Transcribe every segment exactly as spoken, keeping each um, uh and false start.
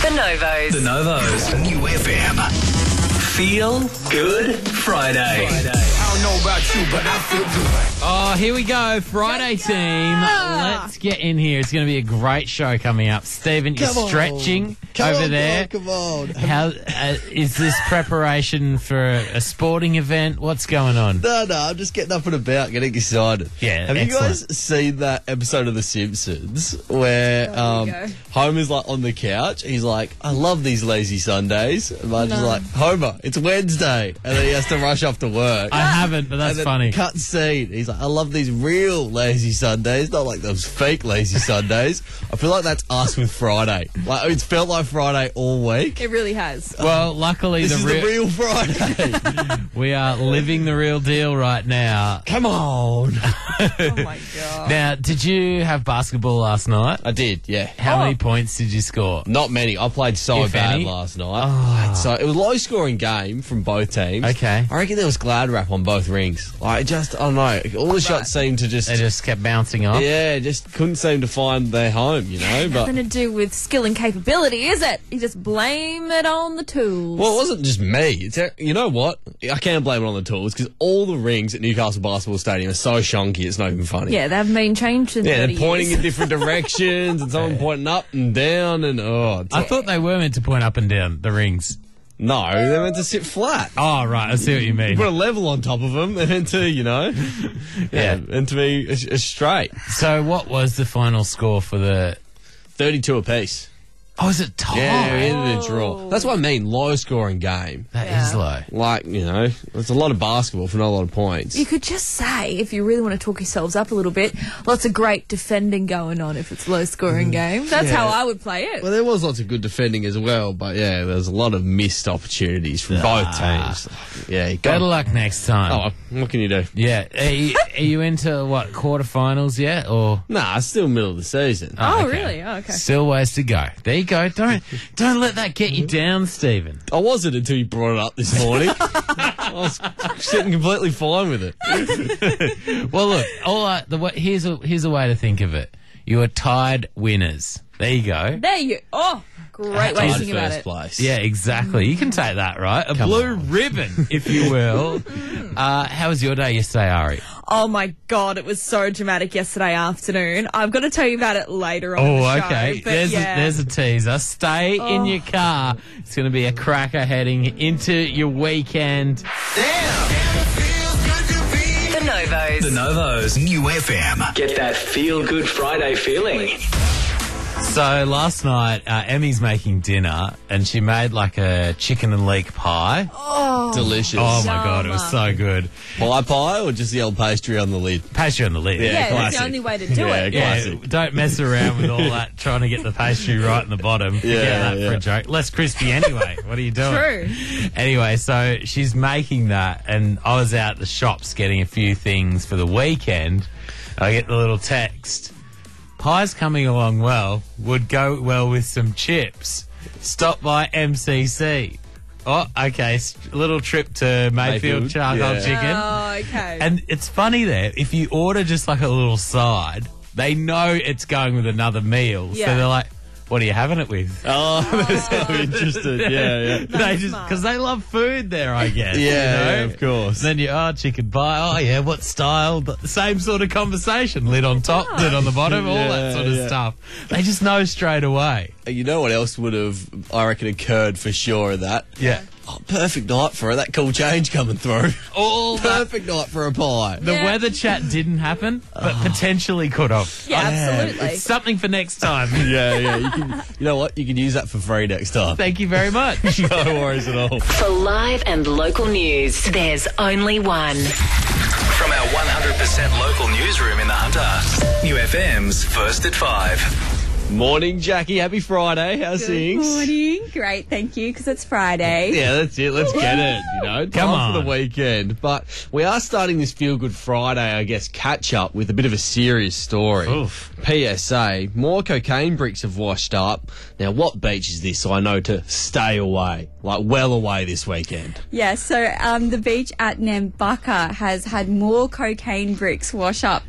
The Novos. The Novos. New F M. Feel Good Friday. Friday. I don't know about you, but I feel good. Oh, here we go. Friday team. Let's get in here. It's going to be a great show coming up. Stephen, you're Come on. stretching Come over on, there. Come on. Come on. How uh, is this preparation for a, a sporting event? What's going on? No, no, I'm just getting up and about, getting excited. Yeah, Have excellent. you guys seen that episode of The Simpsons where Oh, um, there we go. Homer's like on the couch? He's like, I love these lazy Sundays. And Marge's like, Homer, it's Wednesday. And then he has to rush off to work. I haven't, but that's and then funny. Cut scene. He's like, I love these real lazy Sundays, not like those fake lazy Sundays. I feel like that's us with Friday. Like it's felt like Friday all week. It really has. Well, luckily This the, is real, the real Friday. we are living the real deal right now. Come on. Oh my god. Now, did you have basketball last night? I did, yeah. How Oh. many points did you score? Not many. I played so If bad any? last night. Oh. So it was a low scoring game from both teams. Okay. I reckon there was glad wrap on both rings. Like just I don't know. All the shots seemed to just They just kept bouncing off. yeah, just couldn't seem to find their home, you know. But Nothing to do with skill and capability, is it? You just blame it on the tools. well, it wasn't just me. It's you know what? I can't blame it on the tools because all the rings at Newcastle Basketball Stadium are so shonky. It's not even funny. Yeah, they've been changed in Yeah, thirty they're pointing years. in different directions and someone pointing up and down and oh it's I thought they were meant to point up and down the rings. no, they're meant to sit flat. Oh, right. I see what you mean. Put a level on top of them. They're meant to, you know, yeah, Yeah. meant to be a, a straight. So what was the final score for the... thirty-two apiece. Oh, is it tie? Yeah, we ended a draw. Oh. That's what I mean, low scoring game. That Yeah. is low. Like, you know, it's a lot of basketball for not a lot of points. You could just say, if you really want to talk yourselves up a little bit, lots of great defending going on if it's a low-scoring game. That's Yeah. how I would play it. Well, there was lots of good defending as well, but yeah, there's a lot of missed opportunities from both teams. Yeah, you Better got luck next time. Oh, what can you do? Yeah. Are you, are you into, what, quarterfinals yet? Or... Nah, it's still middle of the season. Oh, okay. really? Oh, okay. Still ways to go. There you go. Don't don't let that get you down, Stephen. I wasn't until you brought it up this morning. I was sitting completely fine with it. Well, look. All I, the way, here's a here's a way to think of it. You are tied winners. There you go. There you... Oh, great way to Tied think about first it. place. Yeah, exactly. You can take that, right? A Come blue on. ribbon, if you will. uh, how was your day yesterday, Ari? Oh my god, it was so dramatic yesterday afternoon. I've got to tell you about it later on Oh, in the show. okay. but There's yeah. a, there's a teaser. Stay in Oh. your car. It's going to be a cracker heading into your weekend. The Novos. The Novos. New F M. Get that Feel Good Friday feeling. So last night, uh, Emmy's making dinner, and she made like a chicken and leek pie. Oh, Delicious. Oh my god, it was so good. Pie pie or just the old pastry on the lid? Pastry on the lid. Yeah, yeah, that's classic. the only way to do Yeah, it. Yeah, classic. don't mess around with all that trying to get the pastry right in the bottom. Forget Yeah, that yeah. for a joke. Less crispy anyway. What are you doing? True. Anyway, so she's making that, and I was out at the shops getting a few things for the weekend. I get the little text. Pie's coming along well. Would go well with some chips. Stop by M C C. Oh, okay. s- Little trip to Mayfield, Mayfield, charcoal yeah. chicken. Oh, okay. And it's funny there, if you order just like a little side, they know it's going with another meal. So Yeah. they're like, what are you having it with? Oh, they're so interested. Yeah, yeah. they just, because they love food there, I guess. Yeah, you yeah, know? of course. Then you, oh, chicken pie. Oh, yeah, what style? But the same sort of conversation. Lid on top, lid on the bottom, all that Yeah, sort of yeah. stuff. They just know straight away. You know what else would have, I reckon, occurred for sure of that? Yeah. Oh, perfect night for it. That cool change coming through. All that. Perfect night for a pie. The Yeah. weather chat didn't happen, but potentially could have. yeah, absolutely. It's something for next time. Yeah, yeah. You, can, you know what? You can use that for free next time. Thank you very much. No worries at all. For live and local news, there's only one. From our one hundred percent local newsroom in the Hunter. New F M's First at Five. Morning, Jackie. Happy Friday. How's Good things? morning. Great, thank you, because it's Friday. Yeah, that's it. Let's get it. You know, time Come for on. the weekend. But we are starting this Feel Good Friday, I guess, catch up with a bit of a serious story. Oof. P S A: more cocaine bricks have washed up. Now, what beach is this? So I know to stay away, like well away this weekend. Yeah, so um, the beach at Nambucca has had more cocaine bricks wash up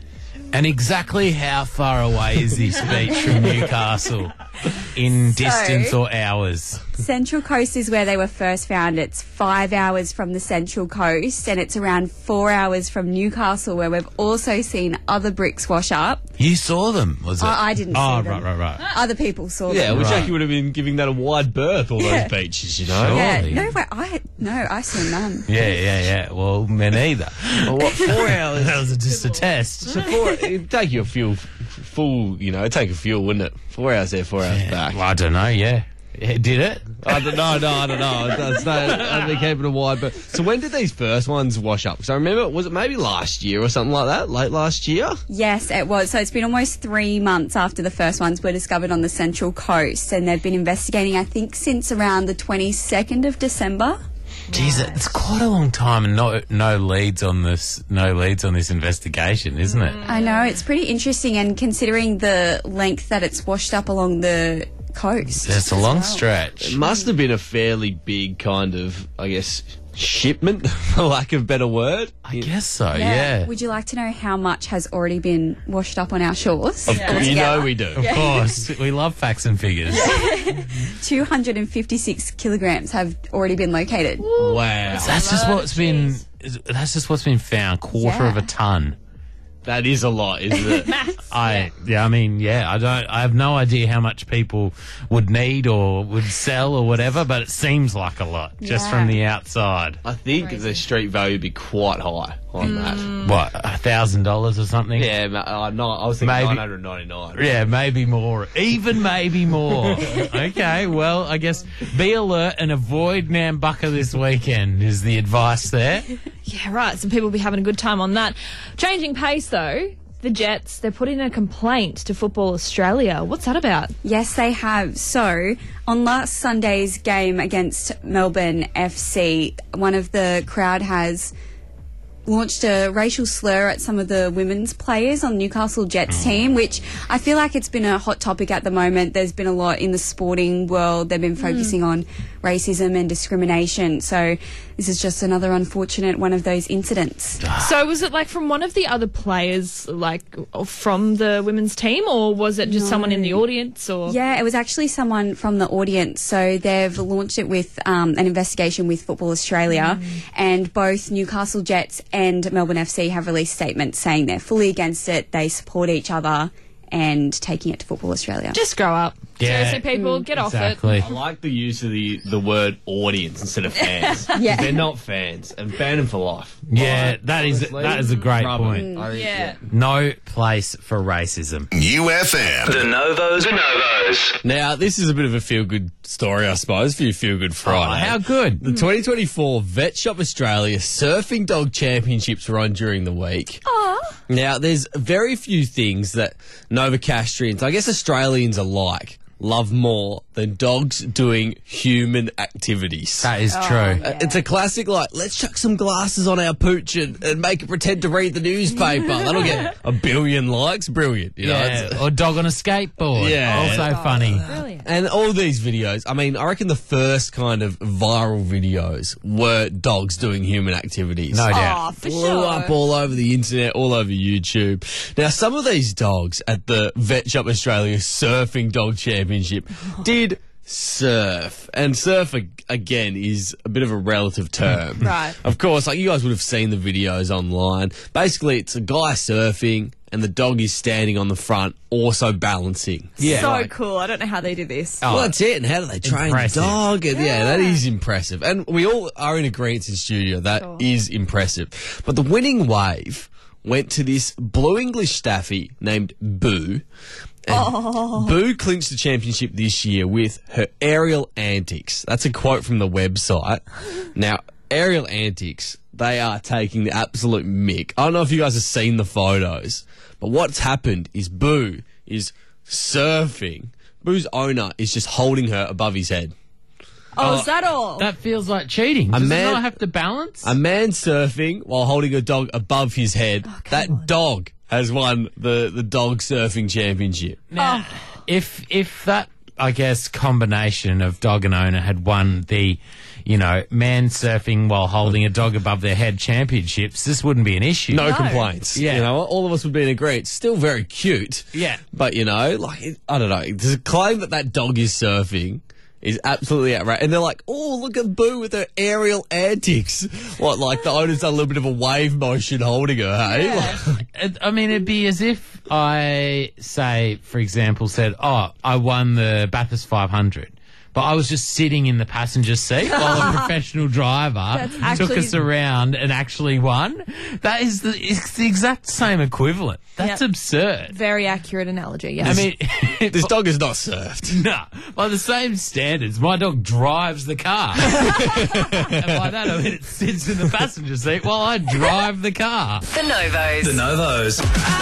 And exactly how far away is this beach from Newcastle in distance or hours? Central Coast is where they were first found. It's five hours from the Central Coast, and it's around four hours from Newcastle, where we've also seen other bricks wash up. You saw them, was it? I- I didn't oh, see them. right, right, right. Other people saw Yeah, them. which Right. actually would have been giving that a wide berth, all Yeah. those beaches, you know? Sure. Yeah, Surely. no, wait, I no, I saw none. Yeah, yeah, yeah. Well, me neither. Well, what, four hours? That was just a test. So four, it'd take you a fuel, full, you know, it'd take a fuel, wouldn't it? Four hours there, four hours back. Well, I don't know, yeah. Yeah, did it? I don't know, no, I don't know. That's not, I'd be keeping it wide. But so when did these first ones wash up? Because I remember, was it maybe last year or something like that? Late last year? Yes, it was. So it's been almost three months after the first ones were discovered on the Central Coast, and they've been investigating, I think, since around the twenty-second of December. Jeez, it's quite a long time and no no leads on this no leads on this investigation, isn't it? I know, it's pretty interesting, and considering the length that it's washed up along the coast. It's a as long well. stretch. It must have been a fairly big kind of, I guess, shipment, for lack of a better word. I guess so, yeah. Would you like to know how much has already been washed up on our shores? Of course, you know we do. Of course. We love facts and figures. two hundred fifty-six kilograms have already been located. Wow. That's just what's been that's just what's been found, quarter Yeah. of a ton. That is a lot, isn't it? I yeah, I mean, yeah, I don't I have no idea how much people would need or would sell or whatever, but it seems like a lot just Yeah. from the outside. I think the street value would be quite high on that. What, a thousand dollars or something? Yeah, ma- uh, no, I was thinking Maybe- nine hundred ninety-nine. Yeah, maybe more. Even maybe more. Okay, well, I guess be alert and avoid Nambucca this weekend is the advice there. Yeah, right. Some people will be having a good time on that. Changing pace, though. The Jets, they're putting a complaint to Football Australia. What's that about? Yes, they have. So, on last Sunday's game against Melbourne F C, one of the crowd has launched a racial slur at some of the women's players on Newcastle Jets team, which I feel like it's been a hot topic at the moment. There's been a lot in the sporting world. They've been focusing on racism and discrimination. So this is just another unfortunate one of those incidents. So was it like from one of the other players, like from the women's team, or was it just someone in the audience? Or Yeah, it was actually someone from the audience. So they've launched it with um, an investigation with Football Australia, and both Newcastle Jets and Melbourne F C have released statements saying they're fully against it, they support each other, and taking it to Football Australia. just grow up. Yeah. Seriously, people, get off Exactly. I like the use of the, the word audience instead of fans. Yeah. They're not fans, and ban them for life. Yeah, Like, that is honestly, that is a great rub 'em. point. I think, it. Yeah. No place for racism. U F M. The Novos. The Novos. Now, this is a bit of a feel-good story, I suppose, for your feel-good Friday. Oh, how good. The twenty twenty-four Vet Shop Australia Surfing Dog Championships were on during the week. Now, there's very few things that Novocastrians, I guess Australians alike, love more than dogs doing human activities. That is true. Uh, It's a classic, like, let's chuck some glasses on our pooch and, and make it pretend to read the newspaper. That'll get a billion likes. Brilliant. You know, Yeah, it's- or dog on a skateboard. Yeah. Also funny. Brilliant. and all these videos, I mean, I reckon the first kind of viral videos were dogs doing human activities. No doubt. Oh, for Blew sure. up all over the internet, all over YouTube. Now, some of these dogs at the Vet Shop Australia Surfing Dog Championship did surf. And surf, ag- again, is a bit of a relative term. Right. Of course, like you guys would have seen the videos online. Basically, it's a guy surfing and the dog is standing on the front, also balancing. Yeah. so Like- cool. I don't know how they do this. Oh, well, that's it. And how do they train Impressive. the dog? And yeah. that is impressive. And we all are in agreement in studio. That is impressive. But the winning wave went to this Blue English staffy named Boo. And Boo clinched the championship this year with her aerial antics. That's a quote from the website. Now, aerial antics, they are taking the absolute mick. I don't know if you guys have seen the photos, but what's happened is Boo is surfing. Boo's owner is just holding her above his head. Oh, is that all? That feels like cheating. Does man- it not have to balance? A man surfing while holding a dog above his head. that dog has won the, the dog surfing championship. Now, if if that I guess, combination of dog and owner had won the, you know, man surfing while holding a dog above their head championships, this wouldn't be an issue. No, No. complaints. Yeah. You know, all of us would be in agreement. It's still very cute. Yeah. But, you know, like, it, I don't know. To claim that that dog is surfing is absolutely outrageous. And they're like, oh, look at Boo with her aerial antics. What, like the owner's done a little bit of a wave motion holding her, hey? Like, It- I mean, it'd be as if I, say, for example, said, oh, I won the Bathurst five hundred. But I was just sitting in the passenger seat while a professional driver took actually- us around and actually won. That is the, it's the exact same equivalent. That's Yep. absurd. Very accurate analogy, yeah. I mean, this dog is not surfed. no, by the same standards, my dog drives the car. And by that, I mean it sits in the passenger seat while I drive the car. The Novos. The Novos.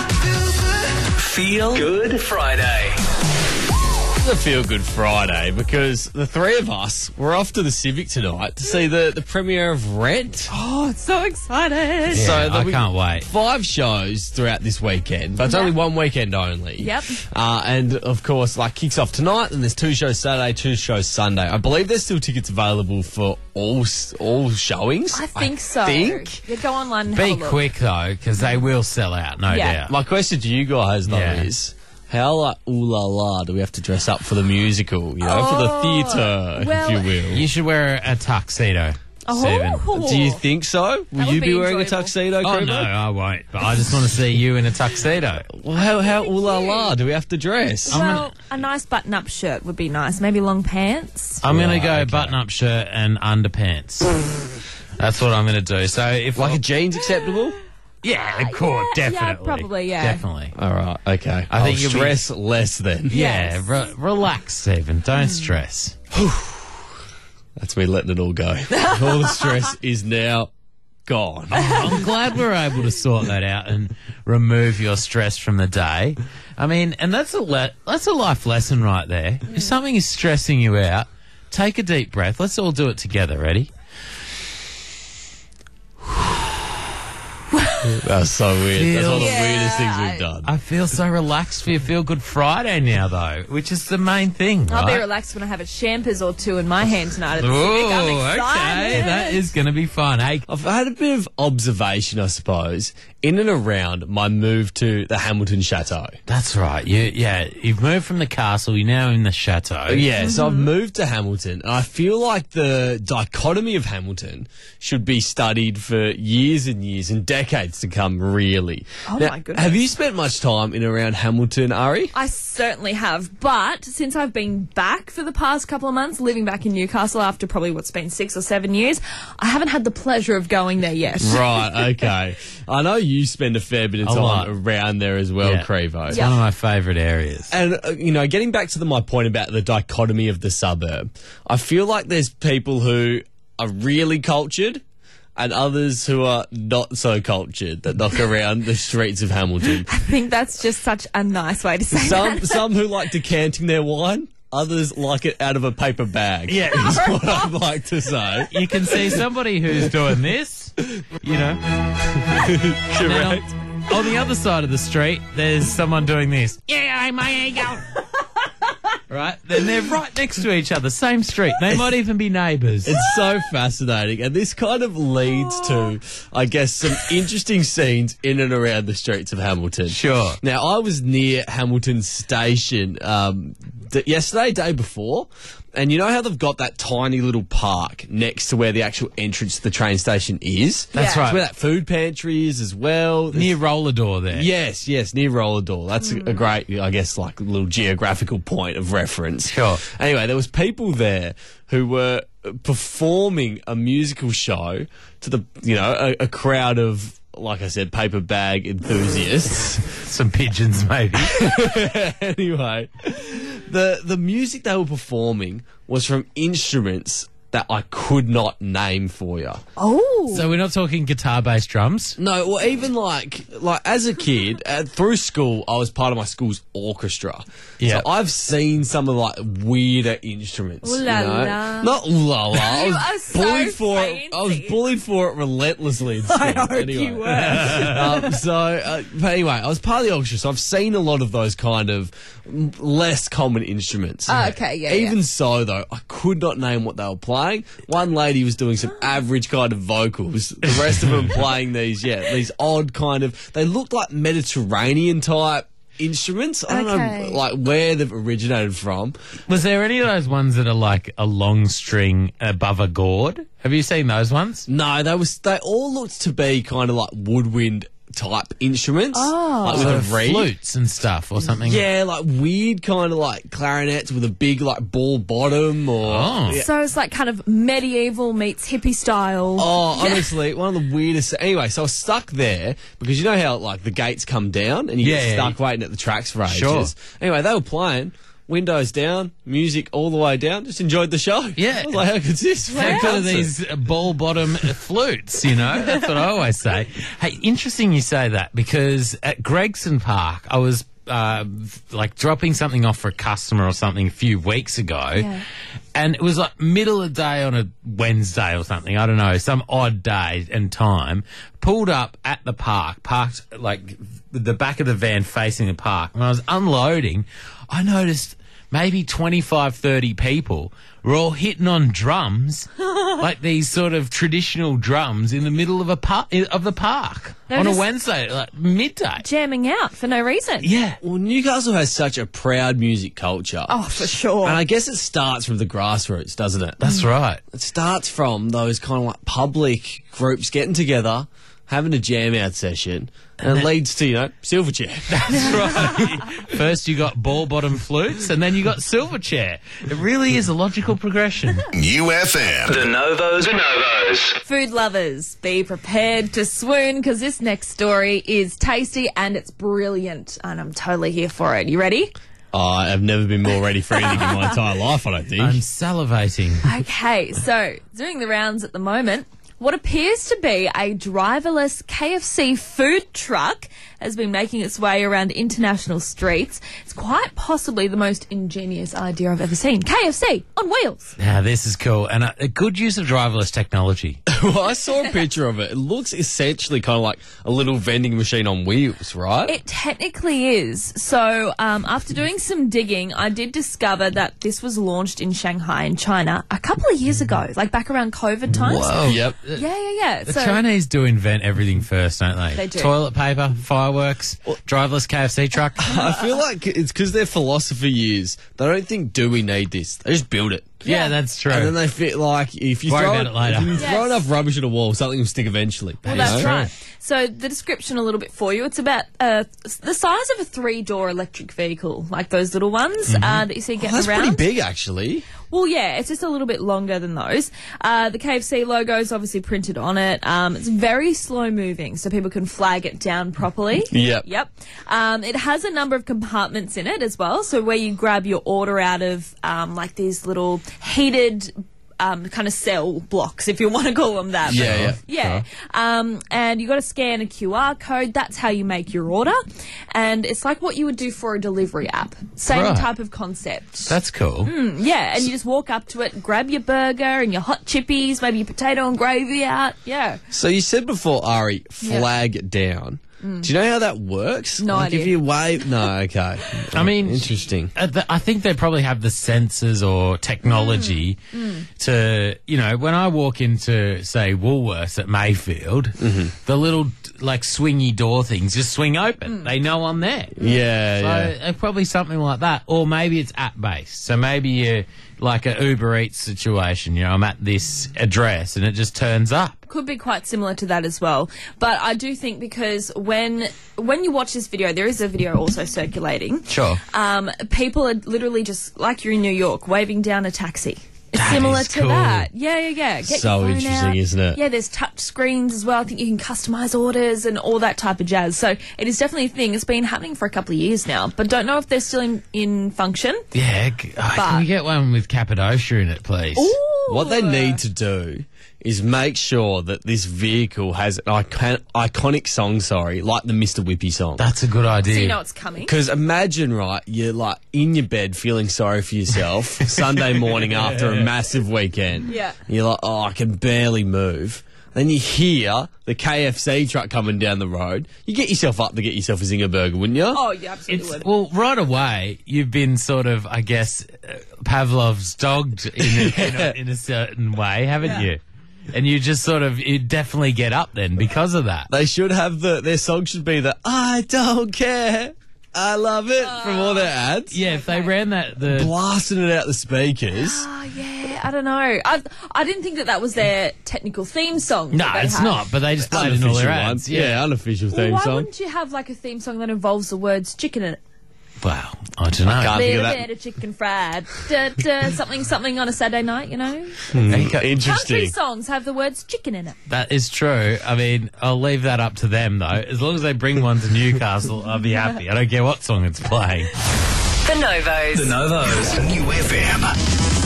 Feel Good Friday. It's a Feel Good Friday because the three of us were off to the Civic tonight to see the, the premiere of Rent. oh, it's so excited. Yeah, there'll I be can't wait. Five shows throughout this weekend, but it's Yep. only one weekend only. Yep. Uh, and of course, like kicks off tonight, and there's two shows Saturday, two shows Sunday. I believe there's still tickets available for all s- all showings. I think so. Think. Yeah, go online and Be have a look. quick, though, because they will sell out, no Yeah. doubt. My question to you guys, though, Yeah. is how like ooh la la do we have to dress up for the musical? You know, for the theatre, well- if you will. You should wear a tuxedo, Oh. Stephen. Do you think so? Will That you would be, be wearing a enjoyable. tuxedo, Oh, Creeper? no, I won't. But I just want to see you in a tuxedo. Well, how, how ooh la la do we have to dress? Well, a nice button-up shirt would be nice. Maybe long pants. I'm going Right, to go okay. button-up shirt and underpants. That's what I'm going to do. So if Like a jeans acceptable? yeah, of course, yeah, definitely, probably, yeah. definitely. All right, okay. I I'll think you'll be- stress less then. Yeah, Yes. re- relax, Stephen. Don't stress. That's me letting it all go. All the stress is now gone. I'm glad we're able to sort that out and remove your stress from the day. I mean, and that's a le- that's a life lesson right there. If something is stressing you out, take a deep breath. Let's all do it together. Ready? That was so weird. That's one of the Yeah. weirdest things we've done. I feel so relaxed for your Feel Good Friday now, though, which is the main thing, I'll be right? relaxed when I have a champers or two in my hand tonight at the Oh, Civic. I'm okay. excited. That is going to be fun. Hey, I've had a bit of observation, I suppose, in and around my move to the Hamilton Chateau. that's right. You, yeah, you've moved from the castle. You're now in the chateau. Yeah, so I've moved to Hamilton, and I feel like the dichotomy of Hamilton should be studied for years and years and decades to come, really. Oh, Now, my goodness. Have you spent much time in and around Hamilton, Ari? I certainly have, but since I've been back for the past couple of months, living back in Newcastle after probably what's been six or seven years, I haven't had the pleasure of going there yet. Right, okay. I know you spend a fair bit of A time lot. around there as well, Yeah. Crevo. It's one of my favourite areas. And, uh, you know, getting back to the, my point about the dichotomy of the suburb, I feel like there's people who are really cultured and others who are not so cultured that knock around the streets of Hamilton. I think that's just such a nice way to say Some, that. some who like decanting their wine, others like it out of a paper bag. Yeah. Is what I'd like to say. You can see somebody who's doing this, you know. And then Correct. on, on the other side of the street, there's someone doing this. Yeah, my ego. Right? Then they're right next to each other, same street. They might even be neighbours. It's so fascinating, and this kind of leads to, I guess, some interesting scenes in and around the streets of Hamilton. Sure. Now, I was near Hamilton Station um, th- yesterday, day before, and you know how they've got that tiny little park next to where the actual entrance to the train station is? That's Yeah. right. It's where that food pantry is as well. Near Roller Door there. Yes, yes, near Roller Door. That's a, a great, I guess, like little geographical point of reference. Sure. Anyway, there was people there who were performing a musical show to the, you know, a, a crowd of, like I said, paper bag enthusiasts. Some pigeons, maybe. Anyway, the the music they were performing was from instruments that I could not name for you. Oh. Ooh. So we're not talking guitar-based drums. No, well, even like like as a kid, uh, through school, I was part of my school's orchestra. Yeah. So I've seen some of like weirder instruments. Ooh you la know? la. Not ooh la la. I You was are so bullied for it. I was fancy. bullied for it relentlessly. In school. I hope anyway. you were. um, so, uh, but anyway, I was part of the orchestra, so I've seen a lot of those kind of mm, less common instruments. Oh, okay, yeah, Even yeah. so, though, I could not name what they were playing. One lady was doing some average kind of vocals. The rest of them playing these, yeah, these odd kind of. They looked like Mediterranean type instruments. I don't Okay. know, like where they've originated from. Was there any of those ones that are like a long string above a gourd? Have you seen those ones? No, they was. They all looked to be kind of like woodwind type instruments, Oh. like Sort with of a reed. flutes and stuff or something? Yeah, like weird kind of like clarinets with a big like ball bottom or. Oh. Yeah. So it's like kind of medieval meets hippie style. Oh, honestly, one of the weirdest. Anyway, so I was stuck there because you know how like the gates come down and you Yeah, get yeah, stuck waiting at the tracks for ages. Sure. Anyway, they were playing. Windows down, music all the way down. Just enjoyed the show. Yeah. I was like, how good's this? Think of these ball bottom flutes, you know? That's what I always say. Hey, interesting you say that because at Gregson Park, I was uh, like dropping something off for a customer or something a few weeks ago. Yeah. And it was like middle of the day on a Wednesday or something. I don't know, some odd day and time. Pulled up at the park, parked like the back of the van facing the park. When I was unloading, I noticed maybe twenty-five, thirty people were all hitting on drums, like these sort of traditional drums in the middle of a par- of the park They're on a just- Wednesday, like midday. Jamming out for no reason. Yeah. Well, Newcastle has such a proud music culture. Oh, for sure. And I guess it starts from the grassroots, doesn't it? That's right. It starts from those kind of like public groups getting together, having a jam out session, and it leads to, you know, Silverchair. That's right. First you got ball bottom flutes and then you got Silverchair. It really is a logical progression. U F M. De Novos. De Novos. Food lovers, be prepared to swoon because this next story is tasty and it's brilliant. And I'm totally here for it. You ready? Oh, I've never been more ready for anything in my entire life, I don't think. I'm salivating. Okay, so doing the rounds at the moment. What appears to be a driverless K F C food truck has been making its way around international streets. It's quite possibly the most ingenious idea I've ever seen. K F C on wheels. Now, this is cool. And a, a good use of driverless technology. Well, I saw a picture of it. It looks essentially kind of like a little vending machine on wheels, right? It technically is. So, um, after doing some digging, I did discover that this was launched in Shanghai in China a couple of years ago, like back around COVID times. Whoa. Yep. Yeah, yeah, yeah. The So, Chinese do invent everything first, don't they? They do. Toilet paper, fireworks, driverless K F C truck. I feel like it's because their philosophy is they don't think, do we need this? They just build it. Yeah, that's true. And then they feel like if you Worry throw, about it later. if you Yes. throw enough rubbish at a wall, something will stick eventually. well, you that's know? right. So the description a little bit for you. It's about uh, the size of a three-door electric vehicle, like those little ones uh, that you see Oh, getting that's around. pretty big, actually. Well, yeah, it's just a little bit longer than those. Uh, the K F C logo is obviously printed on it. Um, it's very slow moving, so people can flag it down properly. Yep. Yep. Um, it has a number of compartments in it as well. So where you grab your order out of, um, like these little heated. Um, kind of cell blocks, if you want to call them that. Yeah, yeah. Yeah. Um, and you got to scan a Q R code. That's how you make your order. And it's like what you would do for a delivery app. Same Right. type of concept. That's cool. Yeah, and you just walk up to it, grab your burger and your hot chippies, maybe your potato and gravy out. Yeah. So you said before, Ari, flag down. Do you know how that works? No like idea. If you wave, no, okay. I mean, interesting. Uh, the, I think they probably have the sensors or technology to, you know, when I walk into, say, Woolworths at Mayfield, the little, like, swingy door things just swing open. They know I'm there. Yeah, So yeah. uh, probably something like that. Or maybe it's app-based. So maybe you're like a Uber Eats situation. You know, I'm at this address and it just turns up. Could be quite similar to that as well. But I do think because when when you watch this video, there is a video also circulating. Sure. Um, people are literally just, like you're in New York, waving down a taxi. It's That similar is to cool. that. Yeah, yeah, yeah. Get So your phone interesting, out. isn't it? Yeah, there's touch screens as well. I think you can customise orders and all that type of jazz. So it is definitely a thing. It's been happening for a couple of years now, but don't know if they're still in, in function. Yeah. c- oh, But- can we get one with Cappadocia in it, please? Ooh, What they need to do is make sure that this vehicle has an icon- iconic song, sorry, like the Mister Whippy song. That's a good idea. So you know it's coming. Because imagine, right, you're like in your bed feeling sorry for yourself Sunday morning after a massive weekend. Yeah. You're like, oh, I can barely move. Then you hear the K F C truck coming down the road. You get yourself up to get yourself a zinger burger, wouldn't you? Oh, you absolutely It's, would. well, right away, you've been sort of, I guess, uh, Pavlov's dogged in a, in, a, in a certain way, haven't Yeah. you? And you just sort of, you definitely get up then because of that. They should have the, their song should be the I don't care, I love it from all their ads. Yeah, if they ran that, the Blasting it out the speakers. Oh, yeah, I don't know. I I didn't think that that was their technical theme song. no, that they it's had. not. But they just played it in all their Unofficial ads. one. Yeah, unofficial Well, theme why song. wouldn't you have like a theme song that involves the words chicken in it? Well, I don't know. can't think Little of that. bit of chicken fried, da, da, something something on a Saturday night, you know. Okay. Country Interesting. songs have the words chicken in it. That is true. I mean, I'll leave that up to them though. As long as they bring one to Newcastle, I'll be happy. I don't care what song it's playing. The Novos. The Novos. New F M.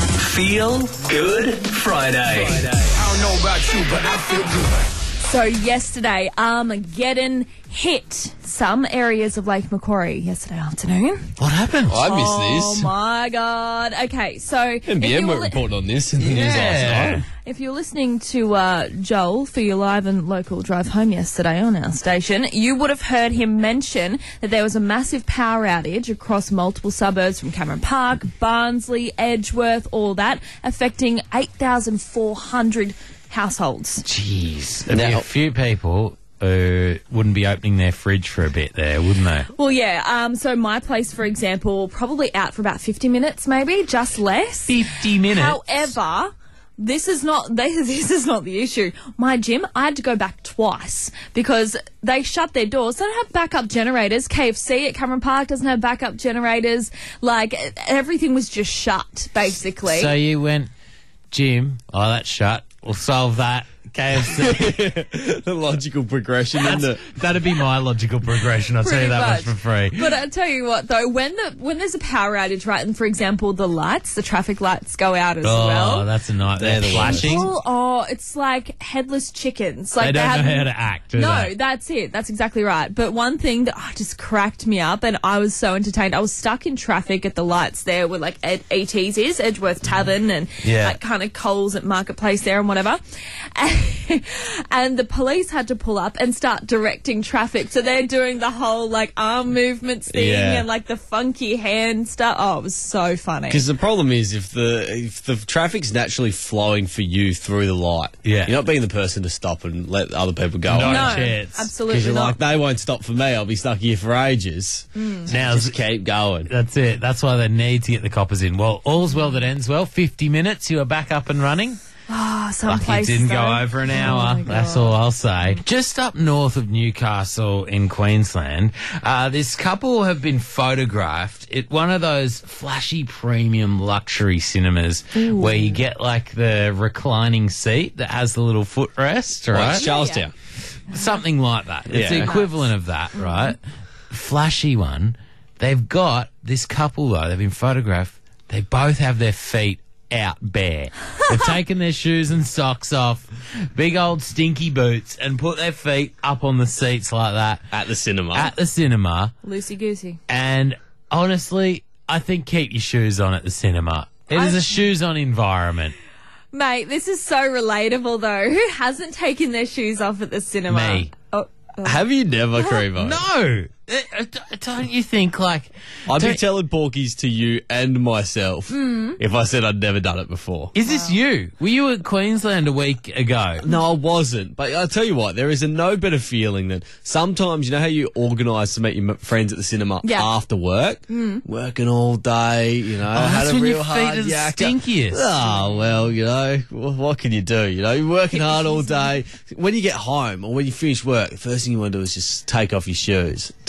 Feel Good Friday. I don't know about you, but I feel good. So yesterday, Armageddon hit some areas of Lake Macquarie yesterday afternoon. What happened? I missed Oh this. my god! Okay, so N if B you M were were li- reporting on this in the news last Yeah. night. If you're listening to uh, Joel for your live and local drive home yesterday on our station, you would have heard him mention that there was a massive power outage across multiple suburbs from Cameron Park, Barnsley, Edgeworth, all that, affecting eight thousand four hundred households. Jeez. There'd be Now- a few people who wouldn't be opening their fridge for a bit there, wouldn't they? Well, yeah, um, so my place, for example, probably out for about fifty minutes maybe, just less. Fifty minutes. However, this is not this is not the issue. My gym, I had to go back twice because they shut their doors. They don't have backup generators. K F C at Cameron Park doesn't have backup generators. Like everything was just shut, basically. So you went, Jim, oh, that's shut. We'll solve that. K F C. The logical progression in the. That'd be my logical progression. I'll tell Pretty you that much much. for free. But I tell you what, though, when the when there's a power outage, right, and for example, the lights, the traffic lights go out as Oh, well. that's a nightmare. They're the worst. Flashing. People, oh, it's like headless chickens. Like They don't have know how to act, do No, they? that's it. That's exactly right. But one thing that oh, just cracked me up, and I was so entertained. I was stuck in traffic at the lights there, where like Ed- E T's is Edgeworth Tavern, and Yeah. like kind of Coles at Marketplace there and whatever. And the police had to pull up and start directing traffic. So they're doing the whole like arm movements thing Yeah. and like the funky hand stuff. Oh, it was so funny. Because the problem is if the if the traffic's naturally flowing for you through the light, Yeah. you're not being the person to stop and let other people go. No. No, chance. absolutely Because you're not. like, they won't stop for me. I'll be stuck here for ages. Now, Just keep going. that's it. That's why they need to get the coppers in. Well, all's well that ends well. fifty minutes, you are back up and running. Oh, some Lucky it places, didn't though. go over an Oh hour. my That's God. all I'll say. Just up north of Newcastle in Queensland, uh, this couple have been photographed at one of those flashy premium luxury cinemas where you get like the reclining seat that has the little footrest, right? Like Charlestown. Something like that. It's the Yeah. equivalent of that, right? Flashy one. They've got this couple though. They've been photographed. They both have their feet out bare. They've taken their shoes and socks off, big old stinky boots, and put their feet up on the seats like that At the cinema. at the cinema. Loosey goosey. And honestly, I think keep your shoes on at the cinema. It is I- a shoes on environment. Mate, this is so relatable though. Who hasn't taken their shoes off at the cinema? Me. Oh, oh. Have you never, Crevo? No. Uh, uh, d- Don't you think like I'd be don't- telling porkies to you and myself if I said I'd never done it before. Is this you? Were you at Queensland a week ago? No, I wasn't. But I'll tell you what, there is a no better feeling than sometimes, you know how you organise to meet your m- friends at the cinema Yeah. after work? Working all day, you know, had that's a when real your feet hard are the yakka. stinkiest. Oh, well, you know, wh- what can you do? You know, you're working hard all day. When you get home or when you finish work, the first thing you want to do is just take off your shoes. Do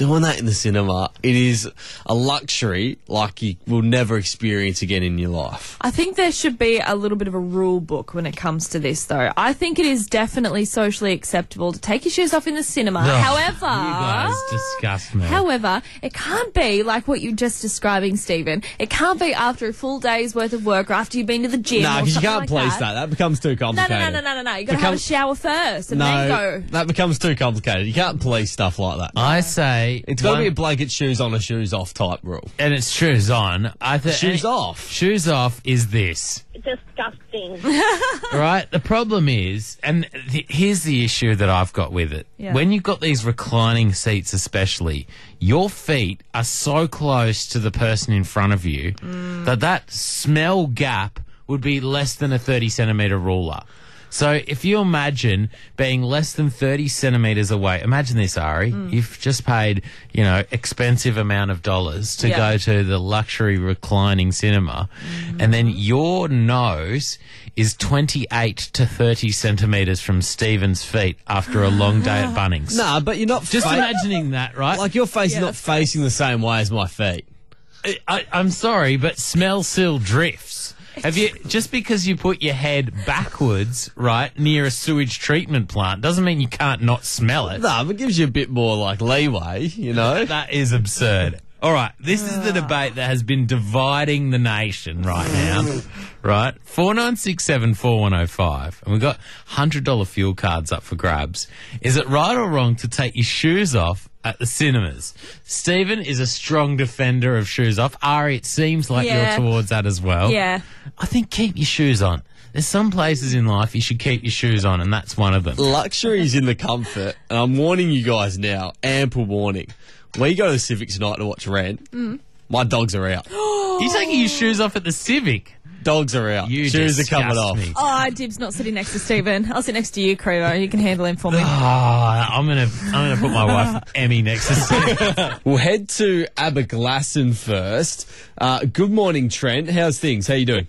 doing that in the cinema, it is a luxury like you will never experience again in your life. I think there should be a little bit of a rule book when it comes to this, though. I think it is definitely socially acceptable to take your shoes off in the cinema. Ugh, However, you guys disgust me. However, it can't be like what you're just describing, Stephen. It can't be after a full day's worth of work or after you've been to the gym. No, or because you something can't like police that. that. That becomes too No, complicated. no, no, no, no, no. You've got to Become- have a shower first and No, then go. that becomes too complicated. You can't police stuff like that. I say It's got to one- be a blanket shoes on, a shoes off type rule. and it's shoes on. I think Shoes off. Shoes off is this. Disgusting. Right? The problem is, and th- here's the issue that I've got with it. Yeah. When you've got these reclining seats especially, your feet are so close to the person in front of you that that smell gap would be less than a thirty centimetre ruler. So if you imagine being less than thirty centimetres away, imagine this, Ari. You've just paid, you know, expensive amount of dollars to Yeah. go to the luxury reclining cinema, and then your nose is twenty-eight to thirty centimetres from Stephen's feet after a long day at Bunnings. Nah, but you're not Just fa- imagining that, right? like your face Yeah, is not that's right. facing the same way as my feet. I, I, I'm sorry, but smell still drifts. Have you just because you put your head backwards, right, near a sewage treatment plant, doesn't mean you can't not smell it. Nah, but it gives you a bit more like leeway, you know. That is absurd. All right, this is the debate that has been dividing the nation right now. Right, four nine six seven four one zero five, and we've got hundred dollar fuel cards up for grabs. Is it right or wrong to take your shoes off at the cinemas? Stephen is a strong defender of shoes off. Ari, it seems like Yeah. you're towards that as well. Yeah. I think keep your shoes on. There's some places in life you should keep your shoes on, and that's one of them. Luxury is in the comfort, and I'm warning you guys now, ample warning. When you go to the Civic tonight to watch Rent, my dogs are out. You're taking your shoes off at the Civic. Dogs are out. You Shoes are disgust coming off. me. Oh, Dib's not sitting next to Stephen. I'll sit next to you, Crevo. You can handle him for me. Ah, I'm gonna, I'm gonna put my wife Emmy next to Stephen. We'll head to Aberglasslyn first. Uh, good morning, Trent. How's things? How you doing?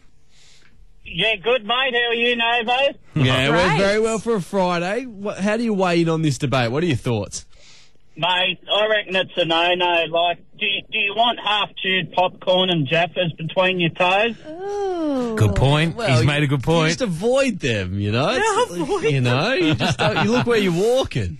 Yeah, good, mate. How are you, Novo? Yeah, we're Great. very well for a Friday. What, how do you weigh in on this debate? What are your thoughts? Mate, I reckon it's a no-no. Like, do you, do you want half-chewed popcorn and Jaffas between your toes? Good point. He's made a good You point. just avoid them, you know. It's- you know, you just don't, you look where you're walking.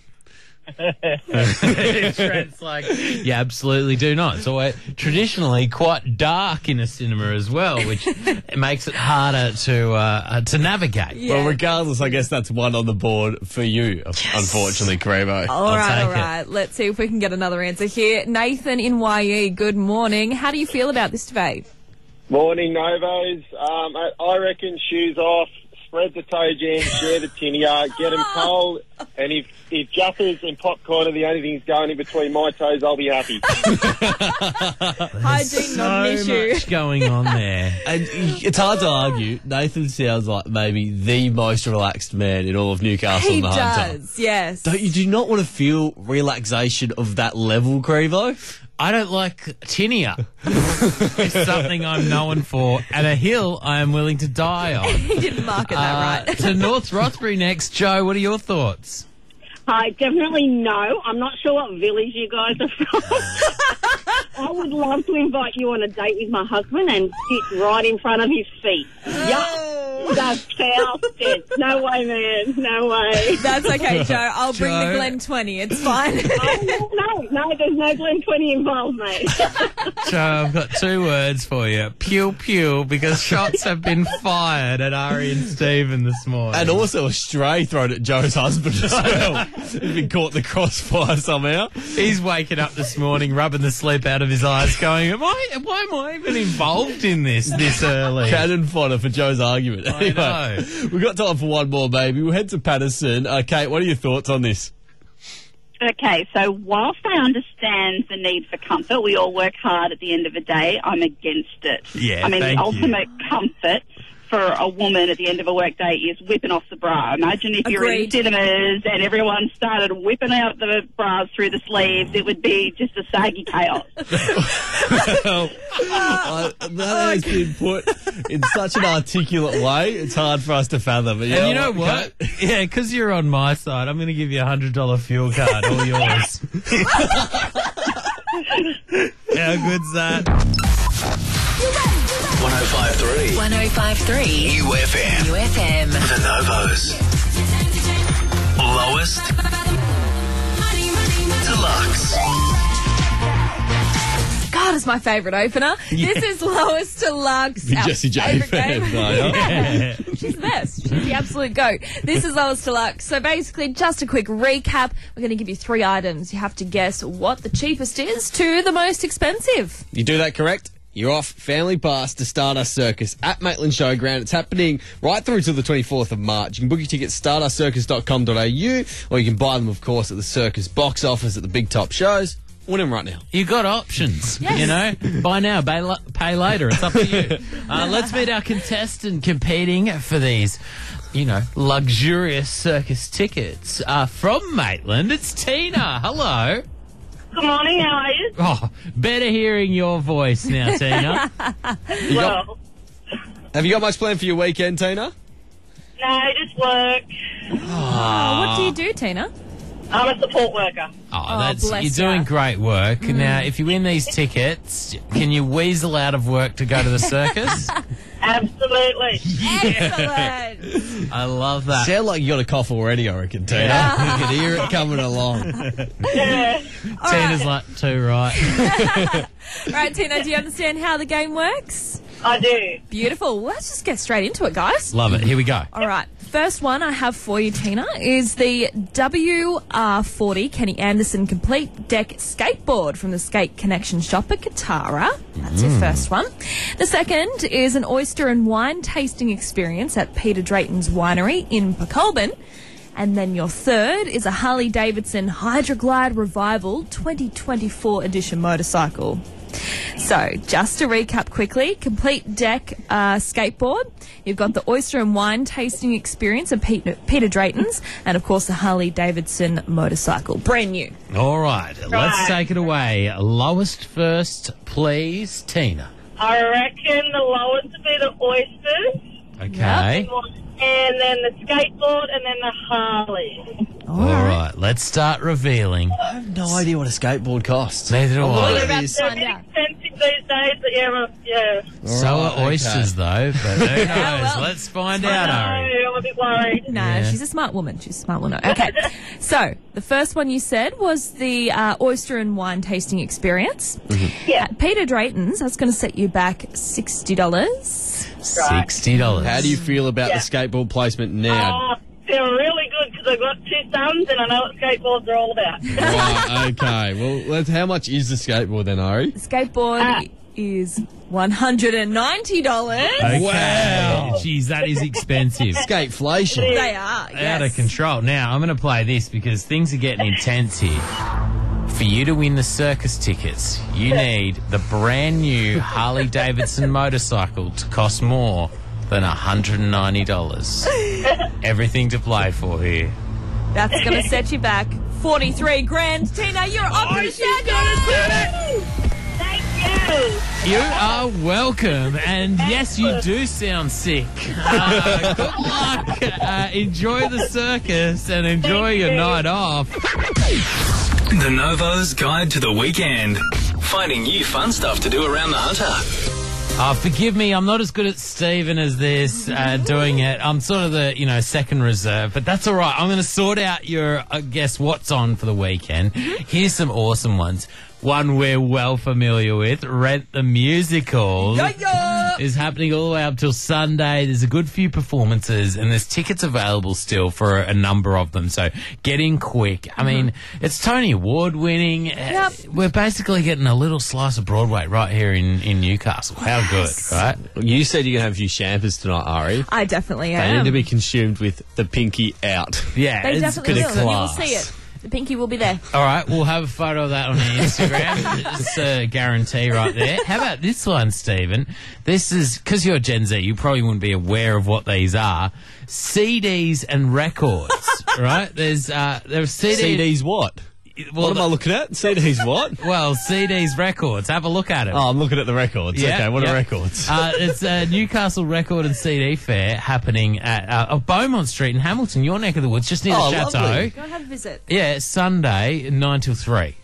Trent's like, you absolutely do not. It's always traditionally quite dark in a cinema as well, which makes it harder to uh, uh, to navigate. Yeah. Well, regardless, I guess that's one on the board for you, unfortunately, Crevo. All I'll right, take all it. right. Let's see if we can get another answer here. Nathan in Y E, good morning. How do you feel about this debate? Morning, Novos. Um, I, I reckon shoes off, spread the toe jam, share the tinea, get them cold, and if, if Jaffas and popcorn are the only things going in between my toes, I'll be happy. Hygiene, not an So issue. much going on there. And it's hard to argue. Nathan sounds like maybe the most relaxed man in all of Newcastle He and the Hunter. does, yes. Don't you do not want to feel relaxation of that level, Crevo? I don't like tinea. It's something I'm known for, and a hill I am willing to die on. He didn't market that Uh, right. to North Rothbury next. Joe, what are your thoughts? Hi, definitely no. I'm not sure what village you guys are from. I would love to invite you on a date with my husband and sit right in front of his feet. Yuck. That's disgusting. No way, man. No way. That's okay, Joe. I'll bring the Joe. Glen twenty. It's fine. Oh, no, no, there's no Glen twenty involved, mate. Joe, I've got two words for you. Pew pew, because shots have been fired at Ari and Stephen this morning. And also a stray thrown at Joe's husband as well. He's been caught in the crossfire somehow. He's waking up this morning, rubbing the sleep out of his eyes, going, "Am I? Why am I even involved in this this early?" Cannon fodder for Joe's argument. I know. We've got time for one more, baby. We'll head to Patterson. Uh, Kate, what are your thoughts on this? Okay, so whilst I understand the need for comfort, we all work hard at the end of the day, I'm against it. Yeah, I mean, thank the you. ultimate comfort for a woman at the end of a workday is whipping off the bra. Imagine if you're in Agreed. cinemas and everyone started whipping out the bras through the sleeves, it would be just a saggy chaos. Well, uh, that has been put in such an articulate way, it's hard for us to fathom. But And you know what? Yeah, because you're on my side, I'm going to give you a hundred dollar fuel card, all yours. How good's that? one oh five point three one oh five point three U F M. U F M. The Novos. Lowest Deluxe. God, it's my favourite opener. Yeah. This is Lois Deluxe. our Jessie J favourite fan, game. are you? Yeah. She's the best. She's the absolute goat. This is Lois Deluxe. So basically, just a quick recap. We're going to give you three items. You have to guess what the cheapest is to the most expensive. You do that correct, you're off family pass to Stardust Circus at Maitland Showground. It's happening right through till the twenty-fourth of March. You can book your tickets at stardust circus dot com dot a u, or you can buy them, of course, at the Circus box office at the big top shows. Win them right now. You got options, Yes. you know. Buy now, pay, la- pay later. It's up to you. Uh, let's meet our contestant competing for these, you know, luxurious circus tickets uh, from Maitland. It's Tina. Hello. Good morning, how are you? Oh, better hearing your voice now, Tina. You got- Well, have you got much planned for your weekend, Tina? no, just work. Oh, what do you do, Tina? I'm a support worker. Oh, Oh, that's bless you're doing ya. great work. Now, if you win these tickets, can you weasel out of work to go to the circus? Absolutely. Excellent. I love that. Sound like you got a cough already, I reckon, Tina. Yeah. You can hear it coming along. Yeah. Tina's like, too right. All right, Tina, do you understand how the game works? I do. Beautiful. Let's just get straight into it, guys. Love it. Here we go. All right. First one I have for you, Tina, is the W R forty Kenny Anderson Complete Deck Skateboard from the Skate Connection shop at Katara. That's your first one. The second is an oyster and wine tasting experience at Peter Drayton's Winery in Pacolbin. And then your third is a Harley Davidson Hydroglide Revival twenty twenty-four edition motorcycle. So, just to recap quickly, Complete Deck uh, Skateboard, you've got the oyster and wine tasting experience at Peter, Peter Drayton's, and of course the Harley Davidson motorcycle. Brand new. All right, let's take it away. Lowest first, please, Tina. I reckon the lowest would be the oysters, Okay. and then the skateboard, and then the Harley. All right, let's start revealing. I have no idea what a skateboard costs. Neither do Well, I. We're about to They're a find bit out. expensive these days, but yeah, well, yeah. So Alright, are oysters, though, but who knows? well. Let's find I out, know, Ari. I'm a bit worried. No, Yeah. she's a smart woman. She's a smart woman. Okay, so the first one you said was the uh, oyster and wine tasting experience. Yeah. At Peter Drayton's, that's going to set you back sixty dollars. sixty dollars. How do you feel about Yeah. the skateboard placement now? Oh, they're really good because I've got two sons and I know what skateboards are all about. Right, okay. Well, let's, how much is the skateboard then, Ari? The skateboard Ah. is one hundred ninety dollars. Okay. Wow. Jeez, that is expensive. Skateflation. They are, yes. Out of control. Now, I'm going to play this because things are getting intense here. For you to win the circus tickets, you need the brand new Harley Davidson motorcycle to cost more than one hundred ninety dollars. Everything to play for here. That's going to set you back forty-three grand. Tina, you're off to the shadow. Thank you. You are welcome, and yes, you do sound sick. Uh, good luck. Uh, enjoy the circus and enjoy your night off. The Novo's Guide to the Weekend. Finding new fun stuff to do around the Hunter. Uh, forgive me, I'm not as good at Stephen as this, uh, doing it. I'm sort of the, you know, second reserve, but that's all right. I'm going to sort out your, uh, guess what's on for the weekend. Here's some awesome ones. One we're well familiar with, Rent the Musical, is happening all the way up till Sunday. There's a good few performances, and there's tickets available still for a number of them, so get in quick. I mean, it's Tony Award winning. Yep. We're basically getting a little slice of Broadway right here in, in Newcastle. How good, right? You said you're going to have a few champers tonight, Ari. I definitely They am. need to be consumed with the pinky out. Yeah, They it's definitely good will. You will class. see it. The pinky will be there. All right, we'll have a photo of that on the Instagram. It's a guarantee right there. How about this one, Stephen? This is, because you're Gen Z, you probably wouldn't be aware of what these are. C Ds and records, right? There's, uh, there's C Ds. C Ds what? Well, what am I looking at? C Ds what? Well, C Ds records. Have a look at it. Oh, I'm looking at the records. Yeah, okay, what yeah. are records? Uh, it's a Newcastle Record and C D Fair happening at uh, Beaumont Street in Hamilton, your neck of the woods, just near Oh, the Chateau. lovely. Go and have a visit. Yeah, Sunday, nine till three.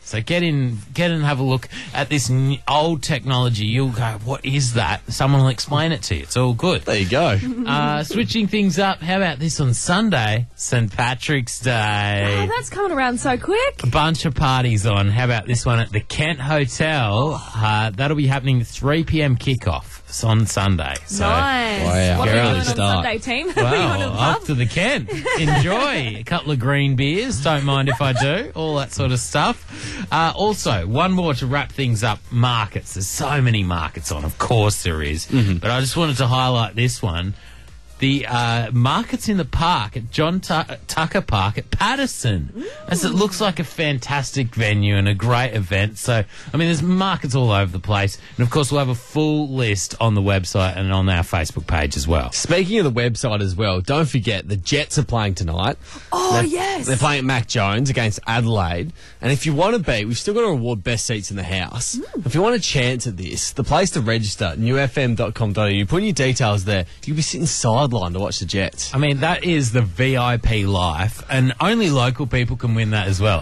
So get in, get in and have a look at this n- old technology. You'll go, what is that? Someone will explain it to you. It's all good. There you go. Uh, switching things up, how about this on Sunday, Saint Patrick's Day? Oh, that's coming around so quick. A bunch of parties on. How about this one at the Kent Hotel? Uh, that'll be happening three p.m. kickoff on Sunday. So, Nice. Wow. What are we Early doing on start. Sunday, team? Are we going to Well, the off pub? to the Kent. Enjoy. A couple of green beers. Don't mind if I do. All that sort of stuff. Uh, also, one more to wrap things up. Markets. There's so many markets on. Of course there is. But I just wanted to highlight this one. The uh, markets in the park at John Tu- Tucker Park at Patterson, as it looks like a fantastic venue and a great event. So, I mean, there's markets all over the place. And, of course, we'll have a full list on the website and on our Facebook page as well. Speaking of the website as well, don't forget the Jets are playing tonight. Oh, They're- yes. They're playing at Mac Jones against Adelaide. And if you want to be, we've still got to reward best seats in the house. Mm. If you want a chance at this, the place to register, new f m dot com dot a u. Put in your details there. You'll be sitting sideline to watch the Jets. I mean, that is the V I P life, and only local people can win that as well.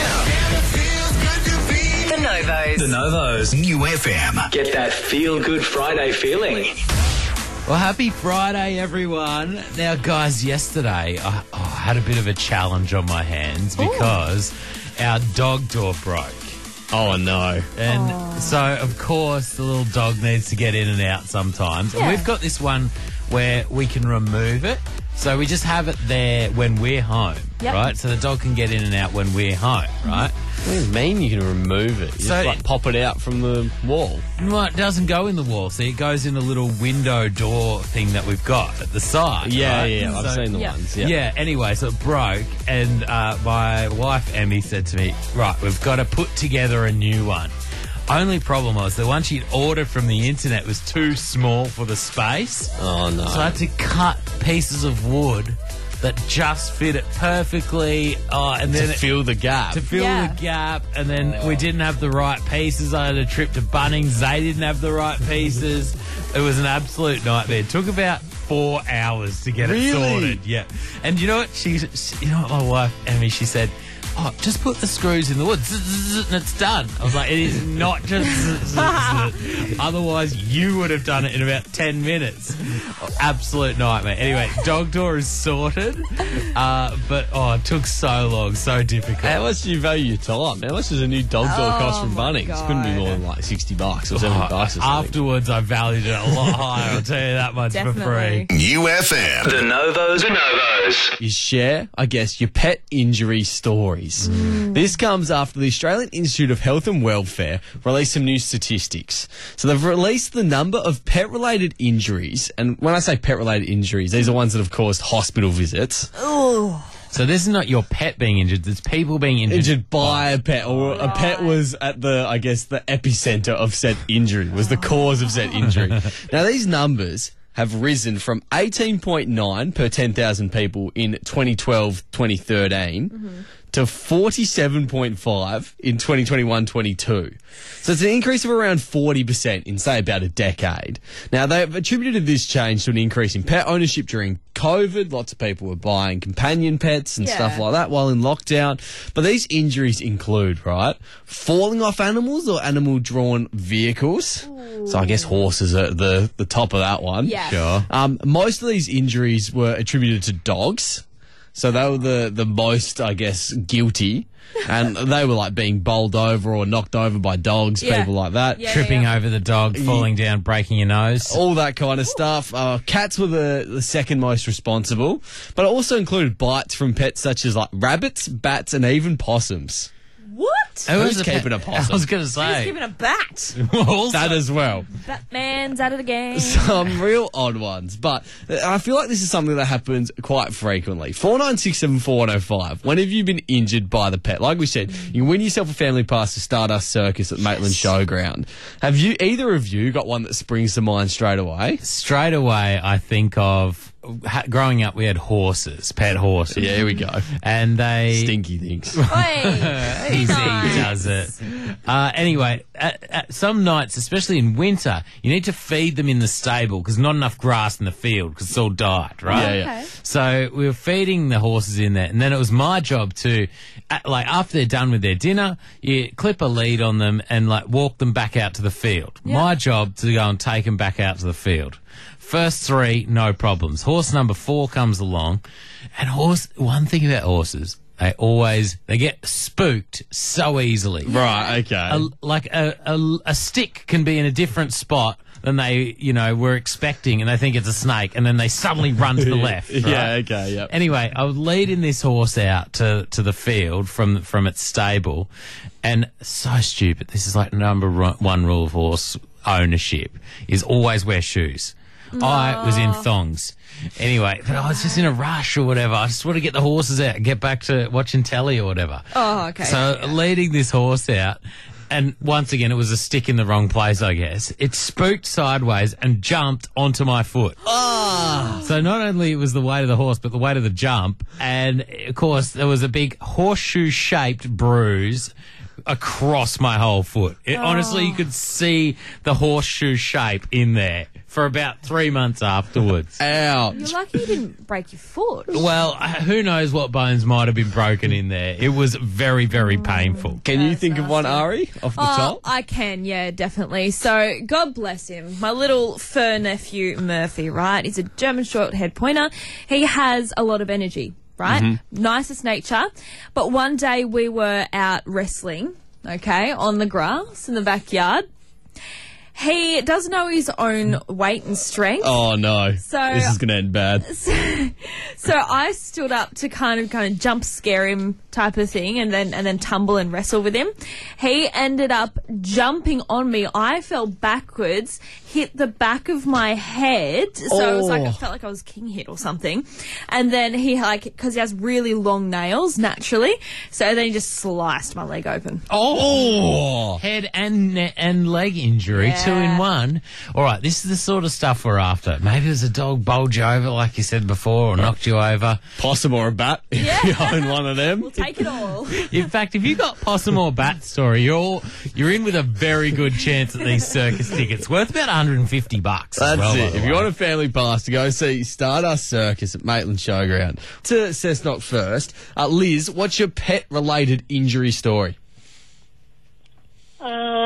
The Novos. The Novos. New F M. Get that feel good Friday feeling. Well, happy Friday, everyone. Now, guys, yesterday I, oh, I had a bit of a challenge on my hands because our dog door broke. Oh, no. And so, of course, the little dog needs to get in and out sometimes. And Yeah. we've got this one where we can remove it. So we just have it there when we're home, Yep. right? So the dog can get in and out when we're home, right? What do you mean you can remove it? You So- just like pop it out from the wall. Well, it doesn't go in the wall. See, it goes in a little window door thing that we've got at the side. Yeah, right? yeah, I've So- seen the Yeah. ones. Yeah. Yeah. anyway, so it broke, and uh, my wife Emmy said to me, right, we've got to put together a new one. Only problem was the one she'd ordered from the internet was too small for the space. Oh, no. So I had to cut pieces of wood that just fit it perfectly. Oh, and to then it- fill the gap. to fill Yeah. the gap, and then we didn't have the right pieces. I had a trip to Bunnings; they didn't have the right pieces. It was an absolute nightmare. It took about four hours to get it Really? sorted. Yeah, and you know what? She, she- you know what? My wife Emmy, she said, "Oh, just put the screws in the wood, zzz, zzz, zzz, and it's done." I was like, "It is not just zzz, zzz, zzz. Otherwise, you would have done it in about ten minutes." Absolute nightmare. Anyway, dog door is sorted, uh, but oh, it took so long, so difficult. How much do you value your time? How much does a new dog door cost from my Bunnings? Couldn't be God. more than like sixty bucks or seventy bucks or something. Afterwards, I valued it a lot higher. I'll tell you that much for free. Definitely. New F M. The Novos. The Novos. You share, I guess, your pet injury stories. This comes after the Australian Institute of Health and Welfare released some new statistics. So they've released the number of pet-related injuries, and when I say pet-related injuries, these are ones that have caused hospital visits. So this is not your pet being injured. It's people being injured. Injured by a pet, or a pet was at the, I guess, the epicenter of said injury, was the cause of said injury. Now, these numbers have risen from eighteen point nine per ten thousand people in twenty twelve twenty thirteen to forty-seven point five in twenty twenty-one twenty-two. So it's an increase of around forty percent in, say, about a decade. Now, they've attributed this change to an increase in pet ownership during COVID. Lots of people were buying companion pets and Yeah. stuff like that while in lockdown. But these injuries include, right, falling off animals or animal-drawn vehicles. So I guess horses are the, the top of that one. Yeah. Sure. Um, most of these injuries were attributed to dogs. So they were the, the most, I guess, guilty. And they were like being bowled over or knocked over by dogs, Yeah. people like that. Yeah. Tripping over the dog, falling down, breaking your nose. All that kind of stuff. Uh, cats were the, the second most responsible. But it also included bites from pets such as like rabbits, bats, and even possums. What? Who Who's was keeping a possum? I was going to Who's say. giving a bat? Also- That as well. Batman's at it again. Some real odd ones, but I feel like this is something that happens quite frequently. four nine six seven four one oh five. When have you been injured by the pet? Like we said, you can win yourself a family pass to Stardust Circus at Maitland Showground. Have you, either of you, got one that springs to mind straight away? Straight away, I think of ha- growing up, we had horses, pet horses. Yeah, here we go. And they Stinky things. Oi, Easy nice. does it. Uh, anyway, at, at some nights, especially in winter, you need to feed them in the stable because not enough grass in the field because it's all died, right? Yeah, yeah. Okay. So we were feeding the horses in there, and then it was my job to, at, like, after they're done with their dinner, you clip a lead on them and like walk them back out to the field. Yeah. My job to go and take them back out to the field. First three, no problems. Horse number four comes along, and horse. One thing about horses, they always they get spooked so easily. Right, okay. A, like a, a a stick can be in a different spot than they, you know, were expecting, and they think it's a snake, and then they suddenly run to the left. Right? Yeah, okay, yep. Anyway, I was leading this horse out to, to the field from from its stable, and so stupid. This is like number ru- one rule of horse ownership is always wear shoes. I was in thongs. Anyway, but I was just in a rush or whatever. I just want to get the horses out and get back to watching telly or whatever. Oh, okay. So leading this horse out, and once again, it was a stick in the wrong place, I guess. It spooked sideways and jumped onto my foot. Ah. So not only was the weight of the horse, but the weight of the jump. And, of course, there was a big horseshoe-shaped bruise across my whole foot. It, Honestly, you could see the horseshoe shape in there for about three months afterwards. Ouch. You're lucky you didn't break your foot. Well, uh, who knows what bones might have been broken in there. It was very, very painful. Can you That's think of one, Ari, off the Oh, top? I can, yeah, definitely. So, God bless him. My little fur nephew, Murphy, right? He's a German short head pointer. He has a lot of energy, right? Mm-hmm. Nicest nature. But one day we were out wrestling, okay, on the grass in the backyard. He doesn't know his own weight and strength. Oh, no. So- this is going to end bad. So I stood up to kind of kind of jump scare him type of thing and then and then tumble and wrestle with him. He ended up jumping on me. I fell backwards, hit the back of my head. So it was like I Oh. felt like I was king hit or something. And then he like because he has really long nails naturally. So then he just sliced my leg open. Oh, head and ne- and leg injury, Yeah. two in one. All right, this is the sort of stuff we're after. Maybe there's a dog bowled you over, like you said before, or knocked you over. Possum or a bat, if Yeah. you own one of them. We'll take it all. In fact, if you got possum or bat story, you're all, you're in with a very good chance at these circus tickets, worth about one hundred fifty bucks. as That's well, by it. the If you way. want a family pass to go see Stardust Circus at Maitland Showground. To Cessnock first. Uh, Liz, what's your pet-related injury story? Uh,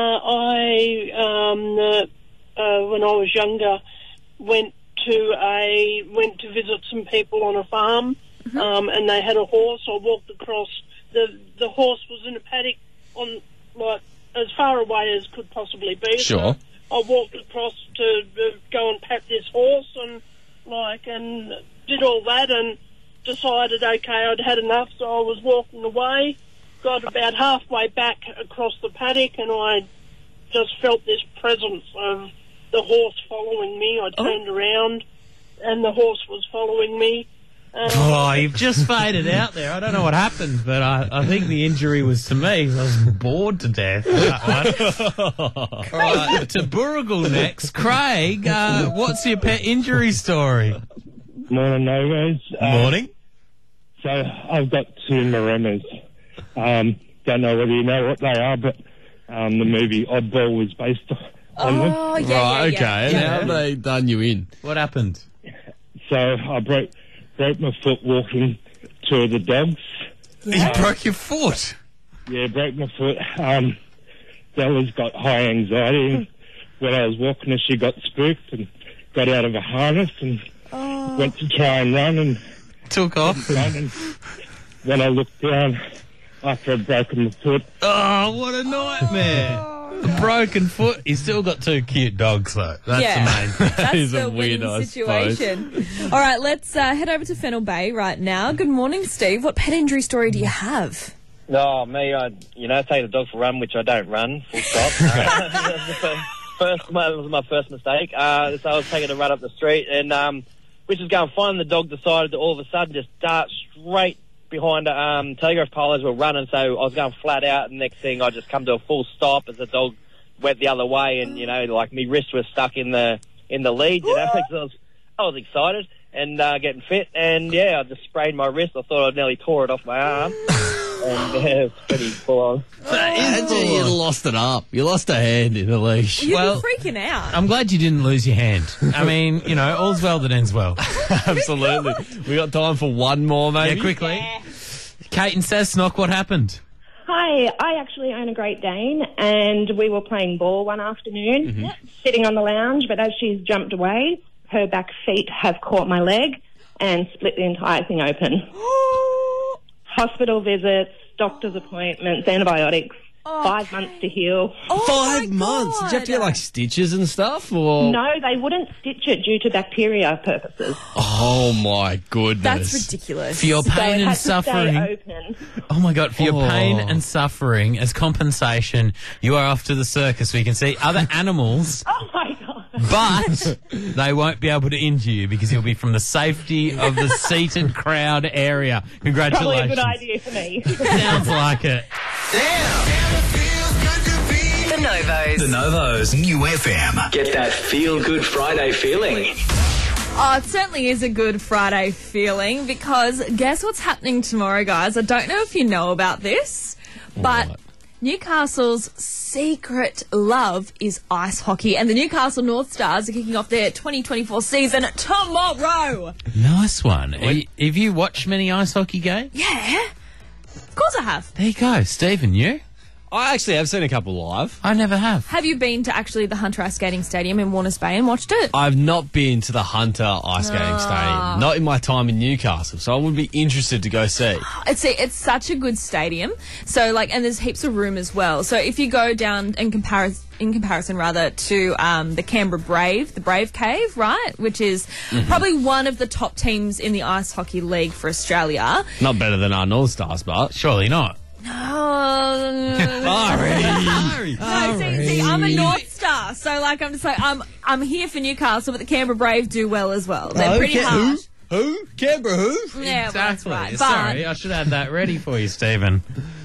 I, um, uh, uh, when I was younger, went to a went to visit some people on a farm, um, and they had a horse. I walked across. the The horse was in a paddock on like as far away as could possibly be. Sure. So I walked across to uh, go and pat this horse and like and did all that and decided okay I'd had enough, so I was walking away. Got about halfway back across the paddock and I just felt this presence of the horse following me. I turned around and the horse was following me. Um, Oh, you've just faded out there. I don't know what happened, but I, I think the injury was to me. I was bored to death. That one. All right, to Burrigal next. Craig, uh, what's your pet injury story? Morning, Novos. Uh, Morning. So I've got two Maremas. Um, don't know whether you know what they are, but um, the movie Oddball was based on them. Oh, yeah, right, yeah, okay. yeah. And how have they done you in? What happened? So I broke broke my foot walking two of the dogs. You broke your foot. Yeah, broke my foot. Um, Bella's got high anxiety, and when I was walking her, she got spooked and got out of a harness and went to try and run and Took off. run. And when I looked down after I'd broken my foot, Oh, what a nightmare. A broken foot. He's still got two cute dogs, though. That's Yeah. the main thing. That's is a the weird, winning I suppose. situation. All right, let's uh, head over to Fennel Bay right now. Good morning, Steve. What pet injury story do you have? No, me, I, you know, take the dog for a run, which I don't run, full stop. uh, first, my, that was my first mistake. Uh, so I was taking a run up the street, and um, we just going fine. The dog decided to all of a sudden just dart straight behind a um, telegraph pole as we're running, so I was going flat out, and next thing I just come to a full stop as the dog went the other way, and, you know, like, my wrist was stuck in the in the lead, you know, so I was, I was excited. and uh, getting fit. And yeah, I just sprained my wrist. I thought I'd nearly tore it off my arm. And yeah, it's pretty full on. Imagine you lost it up. You lost a hand in a leash. You'd Well, be freaking out. I'm glad you didn't lose your hand. I mean, you know, all's well that ends well. Absolutely. We got time for one more, maybe? Yeah, quickly. Kate and Cessnock, what happened? Hi, I actually own a Great Dane, and we were playing ball one afternoon, Mm-hmm. sitting on the lounge, but as she's jumped away, her back feet have caught my leg and split the entire thing open. Hospital visits, doctor's appointments, antibiotics, five months to heal. Five months? Did you have to get, like, stitches and stuff? Or No, they wouldn't stitch it due to bacteria purposes. Oh, my goodness. That's ridiculous. For your So it pain had and to stay suffering. open. Oh my God, for your Oh. pain and suffering, as compensation, you are off to the circus so you can see other animals, Oh, my God. but they won't be able to injure you because you'll be from the safety of the seated crowd area. Probably a Congratulations. good idea for me. Sounds like it. The Novos. The Novos New F M. Get that feel good Friday feeling. Oh, it certainly is a good Friday feeling because guess what's happening tomorrow, guys? I don't know if you know about this, but What? Newcastle's secret love is ice hockey, and the Newcastle North Stars are kicking off their twenty twenty-four season tomorrow. Nice one. Have you- Have you watched many ice hockey games? Yeah, of course I have. There you go. Stephen, you? I actually have seen a couple live. I never have. Have you been to actually the Hunter Ice Skating Stadium in Warners Bay and watched it? I've not been to the Hunter Ice Skating Ah. Stadium. Not in my time in Newcastle, so I would be interested to go see. It's it's such a good stadium. So like, and there's heaps of room as well. So if you go down in comparison, in comparison rather to um, the Canberra Brave, the Brave Cave, right, which is Mhm. probably one of the top teams in the ice hockey league for Australia. Not better than our North Stars, but surely not. Oh, Ari. no, see, see, I'm a North Star, so like I'm just like I'm I'm here for Newcastle, but the Canberra Brave do well as well. They're pretty Okay, hard. Who? Who? Canberra who? Yeah, well, that's Exactly. right. But Sorry, I should have that ready for you, Stephen.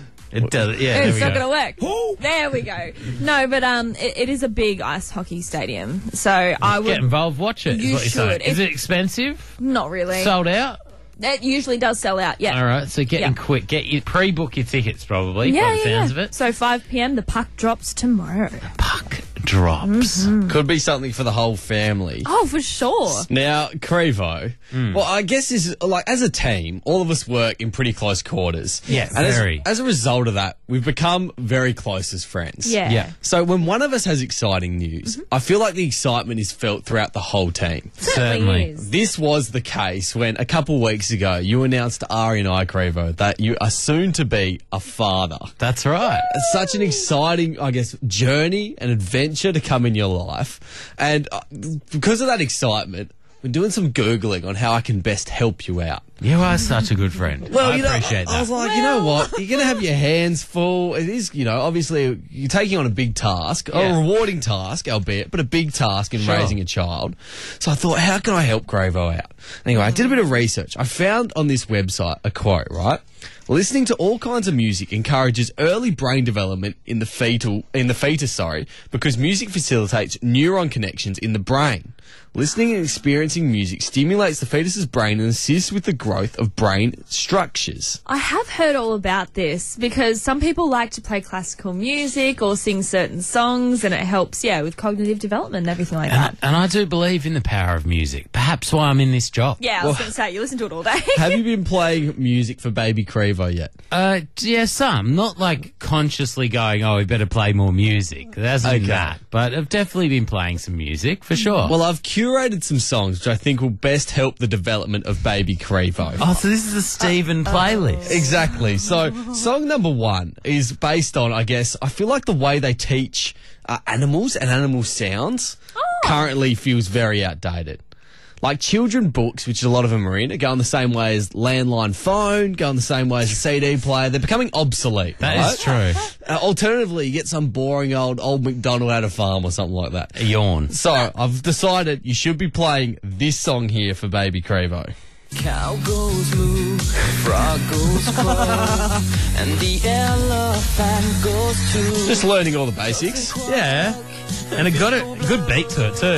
It does. Yeah, it's there not we going go. to work. There we go. No, but um, it, it is a big ice hockey stadium, so I would Get involved, watch it. Is You what you're saying. should. Is If- it expensive? not really. Sold out? It usually does sell out. Yeah. All right, so get in Yeah. quick. Get your pre-book your tickets probably. Yeah, by the yeah, sounds yeah. of it. So five p.m. the puck drops tomorrow. Puck drops. Could be something for the whole family. Oh, for sure. Now, Crevo, Hmm. well, I guess is like as a team, all of us work in pretty close quarters. Yeah, and as- very. As, a result of that, we've become very close as friends. Yeah. Yeah. So when one of us has exciting news, I feel like the excitement is felt throughout the whole team. Certainly is. This was the case when a couple of weeks ago you announced to Ari and I, Crevo, that you are soon to be a father. That's right. It's such an exciting, I guess, journey and adventure to come in your life. And uh, because of that excitement, we're doing some Googling on how I can best help you out. You are such a good friend. I you know, appreciate I, that. I was like, you know what? You're going to have your hands full. It is, you know, obviously you're taking on a big task, Yeah. a rewarding task, albeit, but a big task in Sure. raising a child. So I thought, how can I help Gravo out? Anyway, I did a bit of research. I found on this website a quote, right? Listening to all kinds of music encourages early brain development in the fetal, in the fetus, sorry, because music facilitates neuron connections in the brain. Listening and experiencing music stimulates the fetus's brain and assists with the growth of brain structures. I have heard all about this because some people like to play classical music or sing certain songs, and it helps, yeah, with cognitive development and everything like that. And, and I do believe in the power of music. Perhaps why I'm in this job. Yeah, I was going to say, you listen to it all day. Have you been playing music for baby Crevo yet? Uh, yeah, some. Not like consciously going, oh, we better play more music. There hasn't been Okay. that. But I've definitely been playing some music, for sure. Well, I've curated some songs which I think will best help the development of baby Crevo. oh, so this is the Stephen playlist. Exactly. So, song number one is based on, I guess, I feel like the way they teach uh, animals and animal sounds currently feels very outdated. Like children books, which a lot of them are in, are going the same way as landline phone, going the same way as a C D player. They're becoming obsolete. That right? is true. Uh, alternatively, you get some boring old old McDonald at a farm or something like that. A yawn. So, I've decided you should be playing this song here for baby Crevo. Cow goes moo, frog goes quack, and the elephant goes too. Just learning all the basics. Yeah. And it got a good beat to it, too.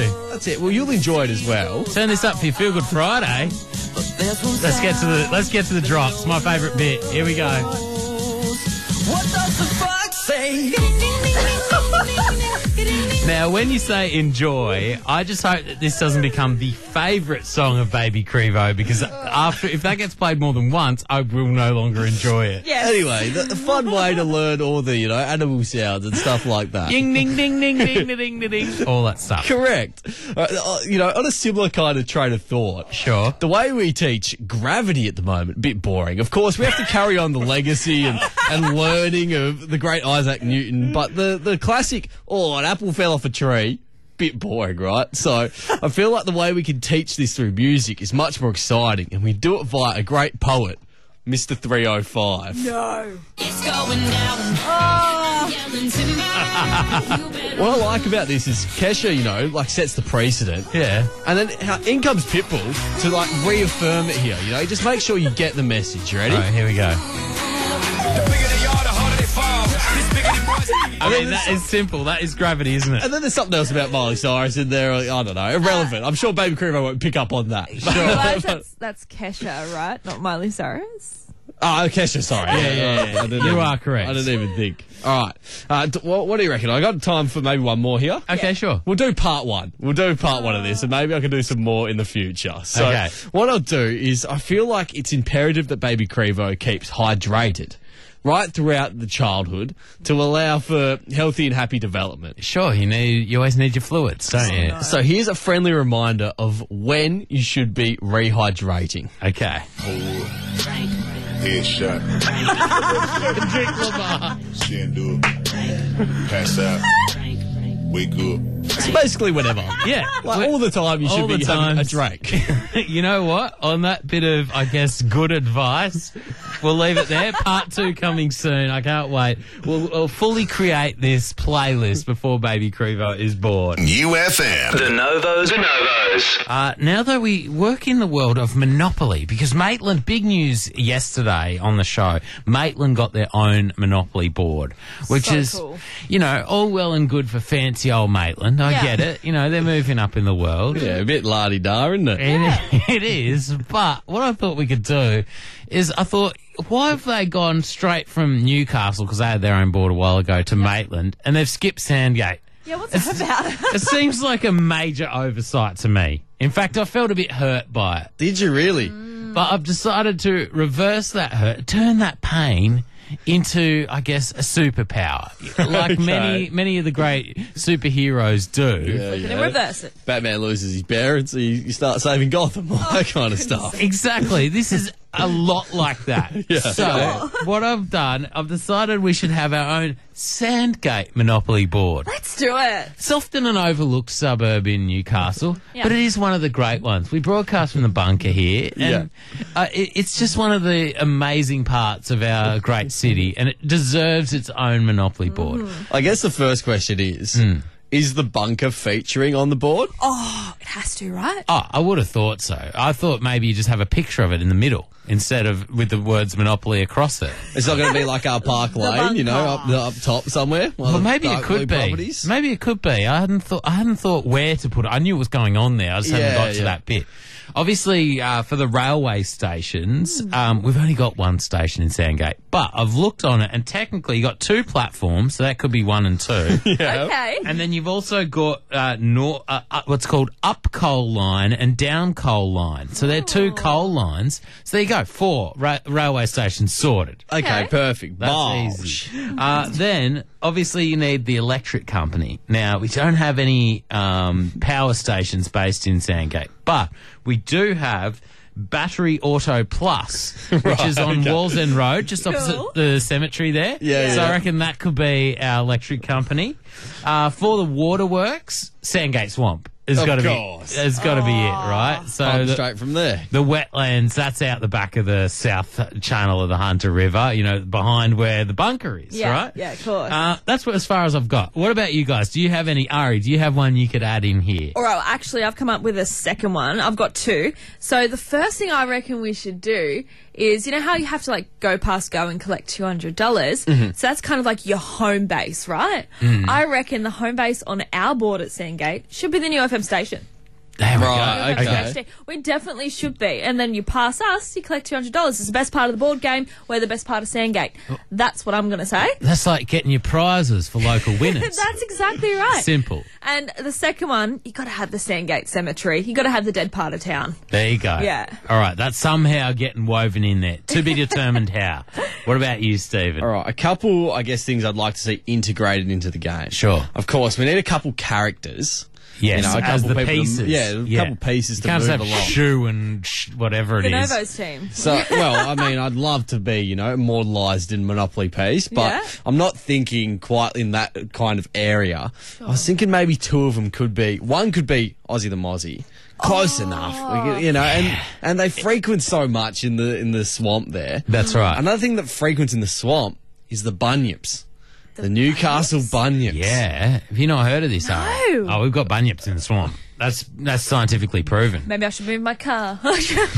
That's it. Well, you'll enjoy it as well. Turn this up for your Feel Good Friday. Let's get to the let's get to the drops. My favourite bit. Here we go. What does the fuck say? Now, when you say enjoy, I just hope that this doesn't become the favourite song of Baby Crevo, because after if that gets played more than once, I will no longer enjoy it. Yes. Anyway, the, the fun way to learn all the, you know, animal sounds and stuff like that. Ding, ding, ding, ding, ding, ding, ding, ding. All that stuff. Correct. Uh, uh, you know, on a similar kind of train of thought. Sure. The way we teach gravity at the moment, a bit boring. Of course, we have to carry on the legacy and, and learning of the great Isaac Newton, but the, the classic, oh, an apple fell off a tree, bit boring, right? So I feel like the way we can teach this through music is much more exciting, and we do it via a great poet, Mister three oh five. No. It's going down. Oh. What I like about this is Kesha, you know, like sets the precedent. Yeah. And then how, in comes Pitbull to like reaffirm it here, you know, just make sure you get the message. You ready? All right, here we go. I mean, that is simple. That is gravity, isn't it? And then there's something else about Miley Cyrus in there. I don't know. Irrelevant. I'm sure Baby Crevo won't pick up on that. Sure. Realize that's, that's Kesha, right? Not Miley Cyrus. Oh, Kesha, sorry. Yeah, yeah, yeah. I didn't You even- are correct. I didn't even think. All right. Uh, d- what, what do you reckon? I got time for maybe one more here. Okay, sure. We'll do part one. We'll do part one of this, and maybe I can do some more in the future. So Okay. what I'll do is I feel like it's imperative that Baby Crevo keeps hydrated right throughout the childhood to allow for healthy and happy development. Sure, you need. You always need your fluids, don't you? So here's a friendly reminder of when you should be rehydrating. Okay. Headshot. Drink Lamar. Stand up. Pass out. Wake up. It's basically whenever. Yeah. Like all the time you All should be the having a times. drink. You know what? On that bit of, I guess, good advice, we'll leave it there. Part two coming soon. I can't wait. We'll, we'll fully create this playlist before Baby Crevo is born. U F M. The Novos. The Novos. Uh, now that we work in the world of Monopoly, because Maitland, big news yesterday on the show, Maitland got their own Monopoly board, which So is, cool. you know, all well and good for fancy old Maitland. I Yeah. get it. You know, they're moving up in the world. Yeah, a bit la-di-da, isn't it? It, it is, but what I thought we could do is I thought, why have they gone straight from Newcastle, because they had their own board a while ago, to Maitland, and they've skipped Sandgate? Yeah, what's that about? It seems like a major oversight to me. In fact, I felt a bit hurt by it. Did you really? But I've decided to reverse that hurt, turn that pain into, I guess, a superpower, like Okay. many many of the great superheroes do. Yeah, Can you reverse it? Batman loses his parents, so you, you start saving Gotham, all that kind of stuff. Exactly. This is a lot like that. Yeah. So, what I've done, I've decided we should have our own Sandgate Monopoly board. Let's do it. It's often an overlooked suburb in Newcastle, Yeah. but it is one of the great ones. We broadcast from the bunker here, and uh, it, it's just one of the amazing parts of our great city, and it deserves its own Monopoly board. I guess the first question is, is the bunker featuring on the board? Oh, it has to, right? Oh, I would have thought so. I thought maybe you just have a picture of it in the middle instead of with the words Monopoly across it. It's not going to be like our Park Lane, you know, up, the, up top somewhere? One Well, of the maybe it dark could blue be. properties? Maybe it could be. I hadn't thought. I hadn't thought where to put it. I knew what was going on there. I just hadn't Yeah, got to yeah. that bit. Obviously, uh, for the railway stations, um, we've only got one station in Sandgate, but I've looked on it, and technically you got two platforms, so that could be one and two. Okay. And then you've also got uh, nor- uh, uh, what's called up coal line and down coal line. So they're two coal lines. So there you go, four ra- railway stations sorted. Okay, Okay. perfect. That's Bulge. easy. Uh, then, obviously, you need the electric company. Now, we don't have any um, power stations based in Sandgate, but we do have Battery Auto Plus, which is on okay. Wallsend Road, just opposite Cool. the cemetery there. Yeah, So yeah. I reckon that could be our electric company. Uh, for the waterworks, Sandgate Swamp. Has Of got to be. course. Has got to be it, right? So Pump the- straight from there. the wetlands, that's out the back of the south channel of the Hunter River, you know, behind where the bunker is, Yeah, right? yeah, of course. Uh, that's what, as far as I've got. What about you guys? Do you have any, Ari, do you have one you could add in here? All right, well, actually, I've come up with a second one. I've got two. So the first thing I reckon we should do is, you know how you have to, like, go past go and collect two hundred dollars? Mm-hmm. So that's kind of like your home base, right? I reckon the home base on our board at Sandgate should be the new F M station. There we Right, go. okay. H D. We definitely should be. And then you pass us, you collect two hundred dollars. It's the best part of the board game. We're the best part of Sandgate. That's what I'm going to say. That's like getting your prizes for local winners. That's exactly right. Simple. And the second one, you got to have the Sandgate Cemetery. You got to have the dead part of town. There you go. Yeah. All right, that's somehow getting woven in there. To be determined how. What about you, Stephen? All right, a couple, I guess, things I'd like to see integrated into the game. Sure. Of course, we need a couple characters. Yes, You know, a as couple the people to- pieces. yeah, a couple pieces you to can't move have along. shoe and sh- whatever it The is. Novos team. So, well, I mean, I'd love to be, you know, immortalised in Monopoly piece, but Yeah. I'm not thinking quite in that kind of area. I was thinking maybe two of them could be, one could be Aussie the Mozzie. Close enough, we get- you know, and, and they frequent so much in the in the swamp there. That's right. Another thing that frequents in the swamp is the bunyips. The, Newcastle bunyips. Yeah. Have you not heard of this, Ari? No. Oh, we've got bunyips in the swamp. That's that's scientifically proven. Maybe I should move my car. you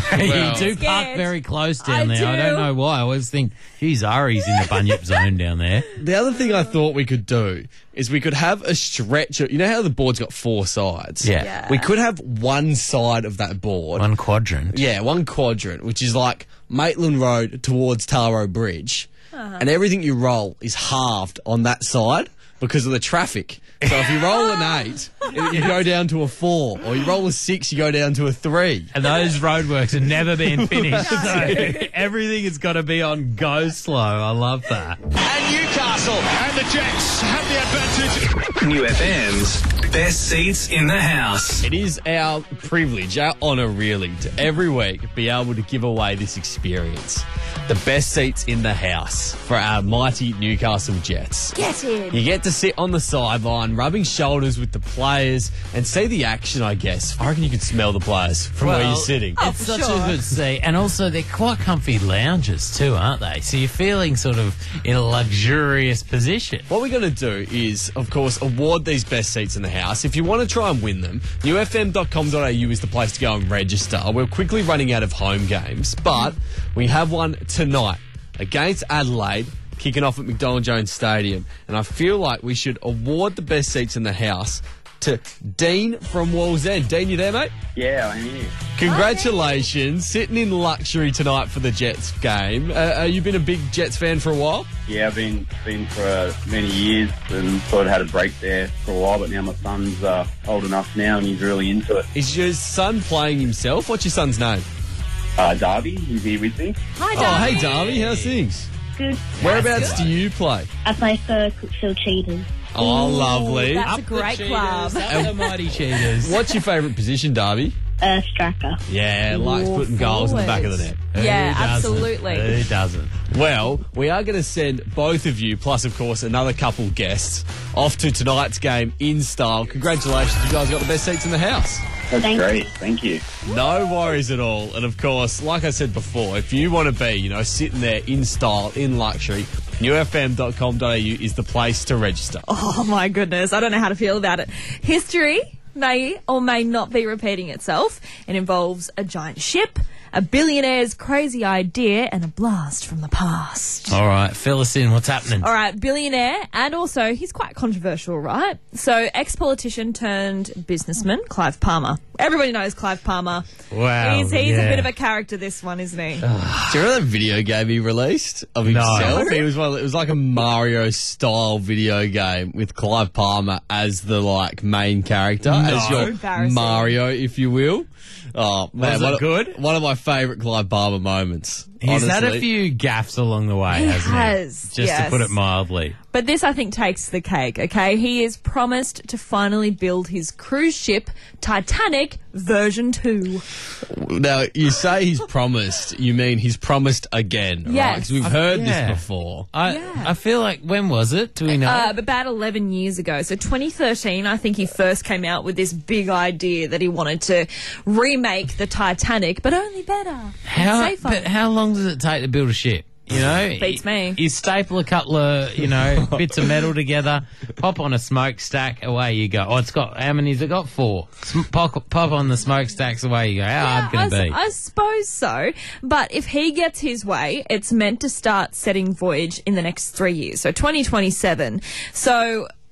do Scared. park very close down I there. I do. don't know why. I always think, geez, Ari's in the bunyip zone down there. The other thing I thought we could do is we could have a stretcher. You know how the board's got four sides? Yeah. Yeah. We could have one side of that board. One quadrant. Yeah, one quadrant, which is like Maitland Road towards Taro Bridge. Uh-huh. And everything you roll is halved on that side because of the traffic. So if you roll an eight, you go down to a four. Or you roll a six, you go down to a three. And those roadworks have never been finished. So everything has got to be on go slow. I love that. And Newcastle and the Jets have the advantage. New F M's best seats in the house. It is our privilege, our honour really, to every week be able to give away this experience. The best seats in the house for our mighty Newcastle Jets. Get in. You get to sit on the sideline, rubbing shoulders with the players and see the action, I guess. I reckon you can smell the players from where you're sitting. Oh, It's for such sure. a good seat. And also, they're quite comfy lounges too, aren't they? So you're feeling sort of in a luxurious position. What we're going to do is, of course, award these best seats in the house. If you want to try and win them, new f m dot com dot a u is the place to go and register. We're quickly running out of home games, but we have one tonight against Adelaide, kicking off at McDonald Jones Stadium. And I feel like we should award the best seats in the house to Dean from Walls End. Dean, you there, mate? Yeah, I am. Congratulations. Sitting in luxury tonight for the Jets game. Uh, uh, you been a big Jets fan for a while? Yeah, I've been been for uh, many years and sort of had a break there for a while, but now my son's uh, old enough now and he's really into it. Is your son playing himself? What's your son's name? Uh, Darby, he's here with me. Hi, Oh, hey, Darby. How's things? Good. Whereabouts do you play? I play for Cookfield Cheetahs. Oh, lovely. That's a great club. Up the mighty Cheetahs. What's your favourite position, Darby? Uh, Stracker. Yeah, likes Ooh, putting goals in the back of the forwards. net. Yeah, Who doesn't? absolutely. Who doesn't? Well, we are going to send both of you, plus, of course, another couple guests, off to tonight's game in style. Congratulations, you guys got the best seats in the house. That's Thank great. Thank you. No worries at all. And, of course, like I said before, if you want to be, you know, sitting there in style, in luxury, new f m dot com dot a u is the place to register. Oh my goodness, I don't know how to feel about it. History may or may not be repeating itself. It involves a giant ship, a billionaire's crazy idea, and a blast from the past. All right, fill us in. What's happening? All right, billionaire, and also he's quite controversial, right? So, ex-politician turned businessman, Clive Palmer. Everybody knows Clive Palmer. Wow, He's, he's yeah. a bit of a character, this one, isn't he? Do you remember that video game he released of himself? He was one of, it was like a Mario style video game with Clive Palmer as the like main character, as your Embarrassing. Mario, if you will. Oh man, Was it one of- good? One of my favourite Clive Palmer moments. He's had a honestly. few gaffes along the way, He hasn't has, he? Just yes. to put it mildly. But this, I think, takes the cake, okay? He is promised to finally build his cruise ship, Titanic version two. Now, you say he's promised, you mean he's promised again, right? Yes. Because we've heard Yeah. this before. I I feel like, when was it? Do we know? Uh, about eleven years ago. So twenty thirteen, I think he first came out with this big idea that he wanted to remake the Titanic, but only better. How, and safer. but how long does it take to build a ship? You know, Beats me. You staple a couple of, you know, bits of metal together, pop on a smokestack, away you go. Oh, it's got, how many has it got? Four. Sm- pop, pop on the smokestacks, away you go. How hard can I, it s- be? I suppose so. But if he gets his way, it's meant to start setting voyage in the next three years. So twenty twenty-seven. So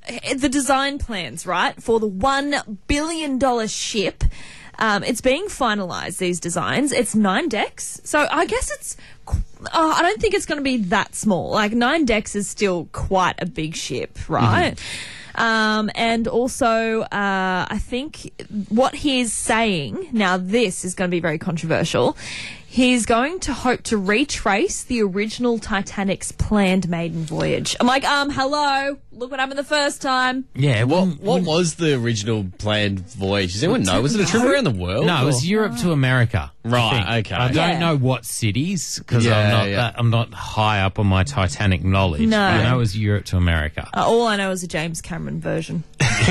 eh, the design plans, right, for the one billion dollars ship. Um, it's being finalised, these designs. It's nine decks. So I guess it's... Oh, I don't think it's going to be that small. Like, nine decks is still quite a big ship, right? Mm-hmm. Um, and also, uh, I think what he's saying... Now, this is going to be very controversial. He's going to hope to retrace the original Titanic's planned maiden voyage. I'm like, um, hello, look what happened the first time. Yeah, What well, what was the original planned voyage? Does anyone know? Was it a trip around the world? no, it was or- Europe to America. I Right, think. okay. I don't Yeah. know what cities because Yeah, I'm not yeah. that, I'm not high up on my Titanic knowledge. No. I know it was Europe to America. Uh, all I know is a James Cameron version.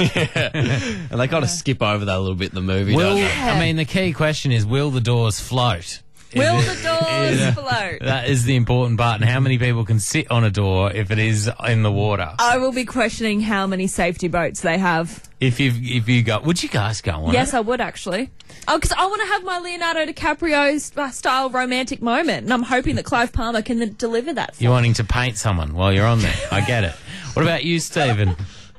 And they kind of skip over that a little bit in the movie, Will don't they? Yeah. I mean the key question is will the doors float? Will Is the it- doors is it- float? That is the important part, and how many people can sit on a door if it is in the water? I will be questioning how many safety boats they have. If you if you go, would you guys go on Yes, it? I would actually. Oh, because I want to have my Leonardo DiCaprio st- style romantic moment, and I'm hoping that Clive Palmer can th- deliver that for You're me. wanting to paint someone while you're on there. I get it. What about you, Stephen?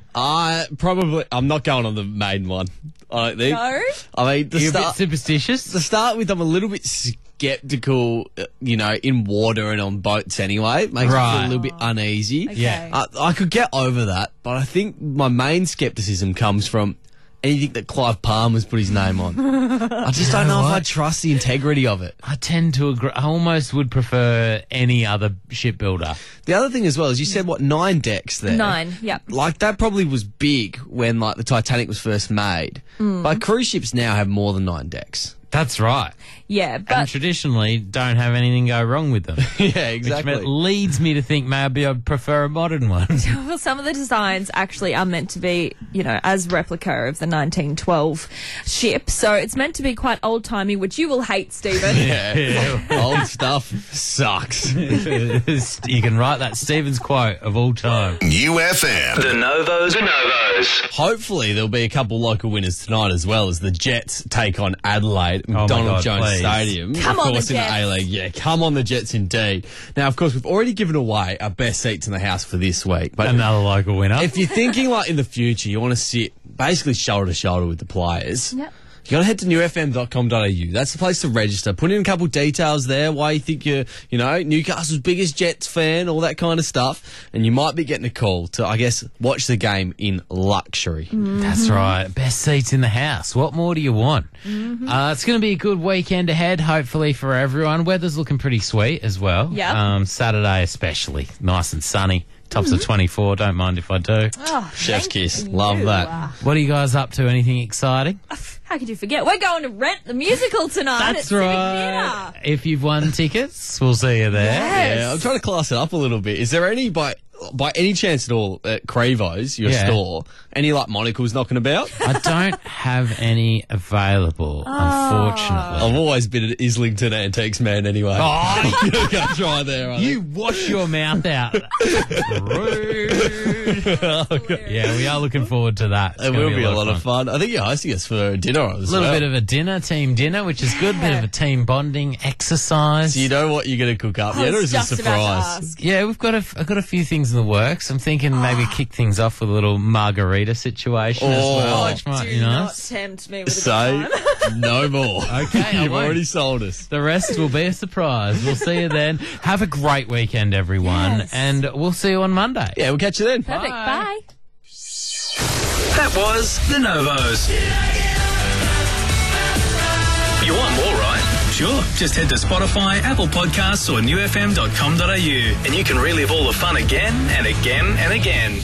I probably... I'm not going on the main one. I don't think. No? I mean, the You're a bit start... superstitious? To start with, I'm a little bit skeptical, uh, you know, in water and on boats anyway. Makes me feel Right. a little bit uneasy. Okay. Yeah. I, I could get over that, but I think my main skepticism comes from anything that Clive Palmer's put his name on. I just don't know if I trust the integrity of it. I tend to agree. I almost would prefer any other shipbuilder. The other thing as well is you said, what, nine decks there? Nine, yep. Like, that probably was big when, like, the Titanic was first made. Mm. But cruise ships now have more than nine decks. That's right. Yeah, And but traditionally don't have anything go wrong with them. Yeah, Which exactly. me- leads me to think maybe I'd prefer a modern one. well, some of the designs actually are meant to be, you know, as replica of the nineteen twelve ship. So it's meant to be quite old-timey, which you will hate, Stephen. Yeah. Old stuff sucks. You can write that Stephen's quote of all time. U F M. The Novos, the Novos. Hopefully there'll be a couple local winners tonight as well as the Jets take on Adelaide at Oh my McDonald God, Jones please. Stadium. Come of on, the course, in the Jets. A-League. Yeah, come on the Jets indeed. Now, of course, we've already given away our best seats in the house for this week. But Another local winner. if you're thinking like in the future, you want to sit basically shoulder to shoulder with the players. Yep. You got to head to new f m dot com dot a u. That's the place to register. Put in a couple details there, why you think you're, you know, Newcastle's biggest Jets fan, all that kind of stuff. And you might be getting a call to, I guess, watch the game in luxury. That's right. Best seats in the house. What more do you want? Uh, it's going to be a good weekend ahead, hopefully, for everyone. Weather's looking pretty sweet as well. Yep. Um, Saturday especially. Nice and sunny. Tops of twenty-four. Don't mind if I do. Oh, Chef's thank kiss. you. Love that. What are you guys up to? Anything exciting? How could you forget? We're going to Rent the Musical tonight at That's Civic right. Theatre. If you've won tickets, we'll see you there. Yes. Yeah, I'm trying to class it up a little bit. Is there any, by by any chance at all, at Crevo's, your Yeah. store, any like monocles knocking about? I don't have any available, unfortunately. I've always been an Islington Antiques man anyway. Oh, You're going to try there, I you wash your mouth out. Rude. Yeah, we are looking forward to that. It's It gonna will be a lot of fun. I think you're hosting us for dinner as A little well. bit of a dinner, team dinner, which is good. Bit of a team bonding exercise. So you know what you're going to cook up I yet, or was is it a just about to surprise? ask. Yeah, we've got a, I've got a few things in the works. I'm thinking maybe kick things off with a little margarita situation as Oh. well. Oh, which might Do be not nice. tempt me with a Say good time. no more. Okay, I You've won't. already sold us. The rest will be a surprise. We'll see you then. Have a great weekend, everyone, Yes. and we'll see you on Monday. Yeah, we'll catch you then. Perfect. Bye. That was the Novos. You want more, right? Sure. Just head to Spotify, Apple Podcasts, or new f m dot com dot a u, and you can relive all the fun again and again and again.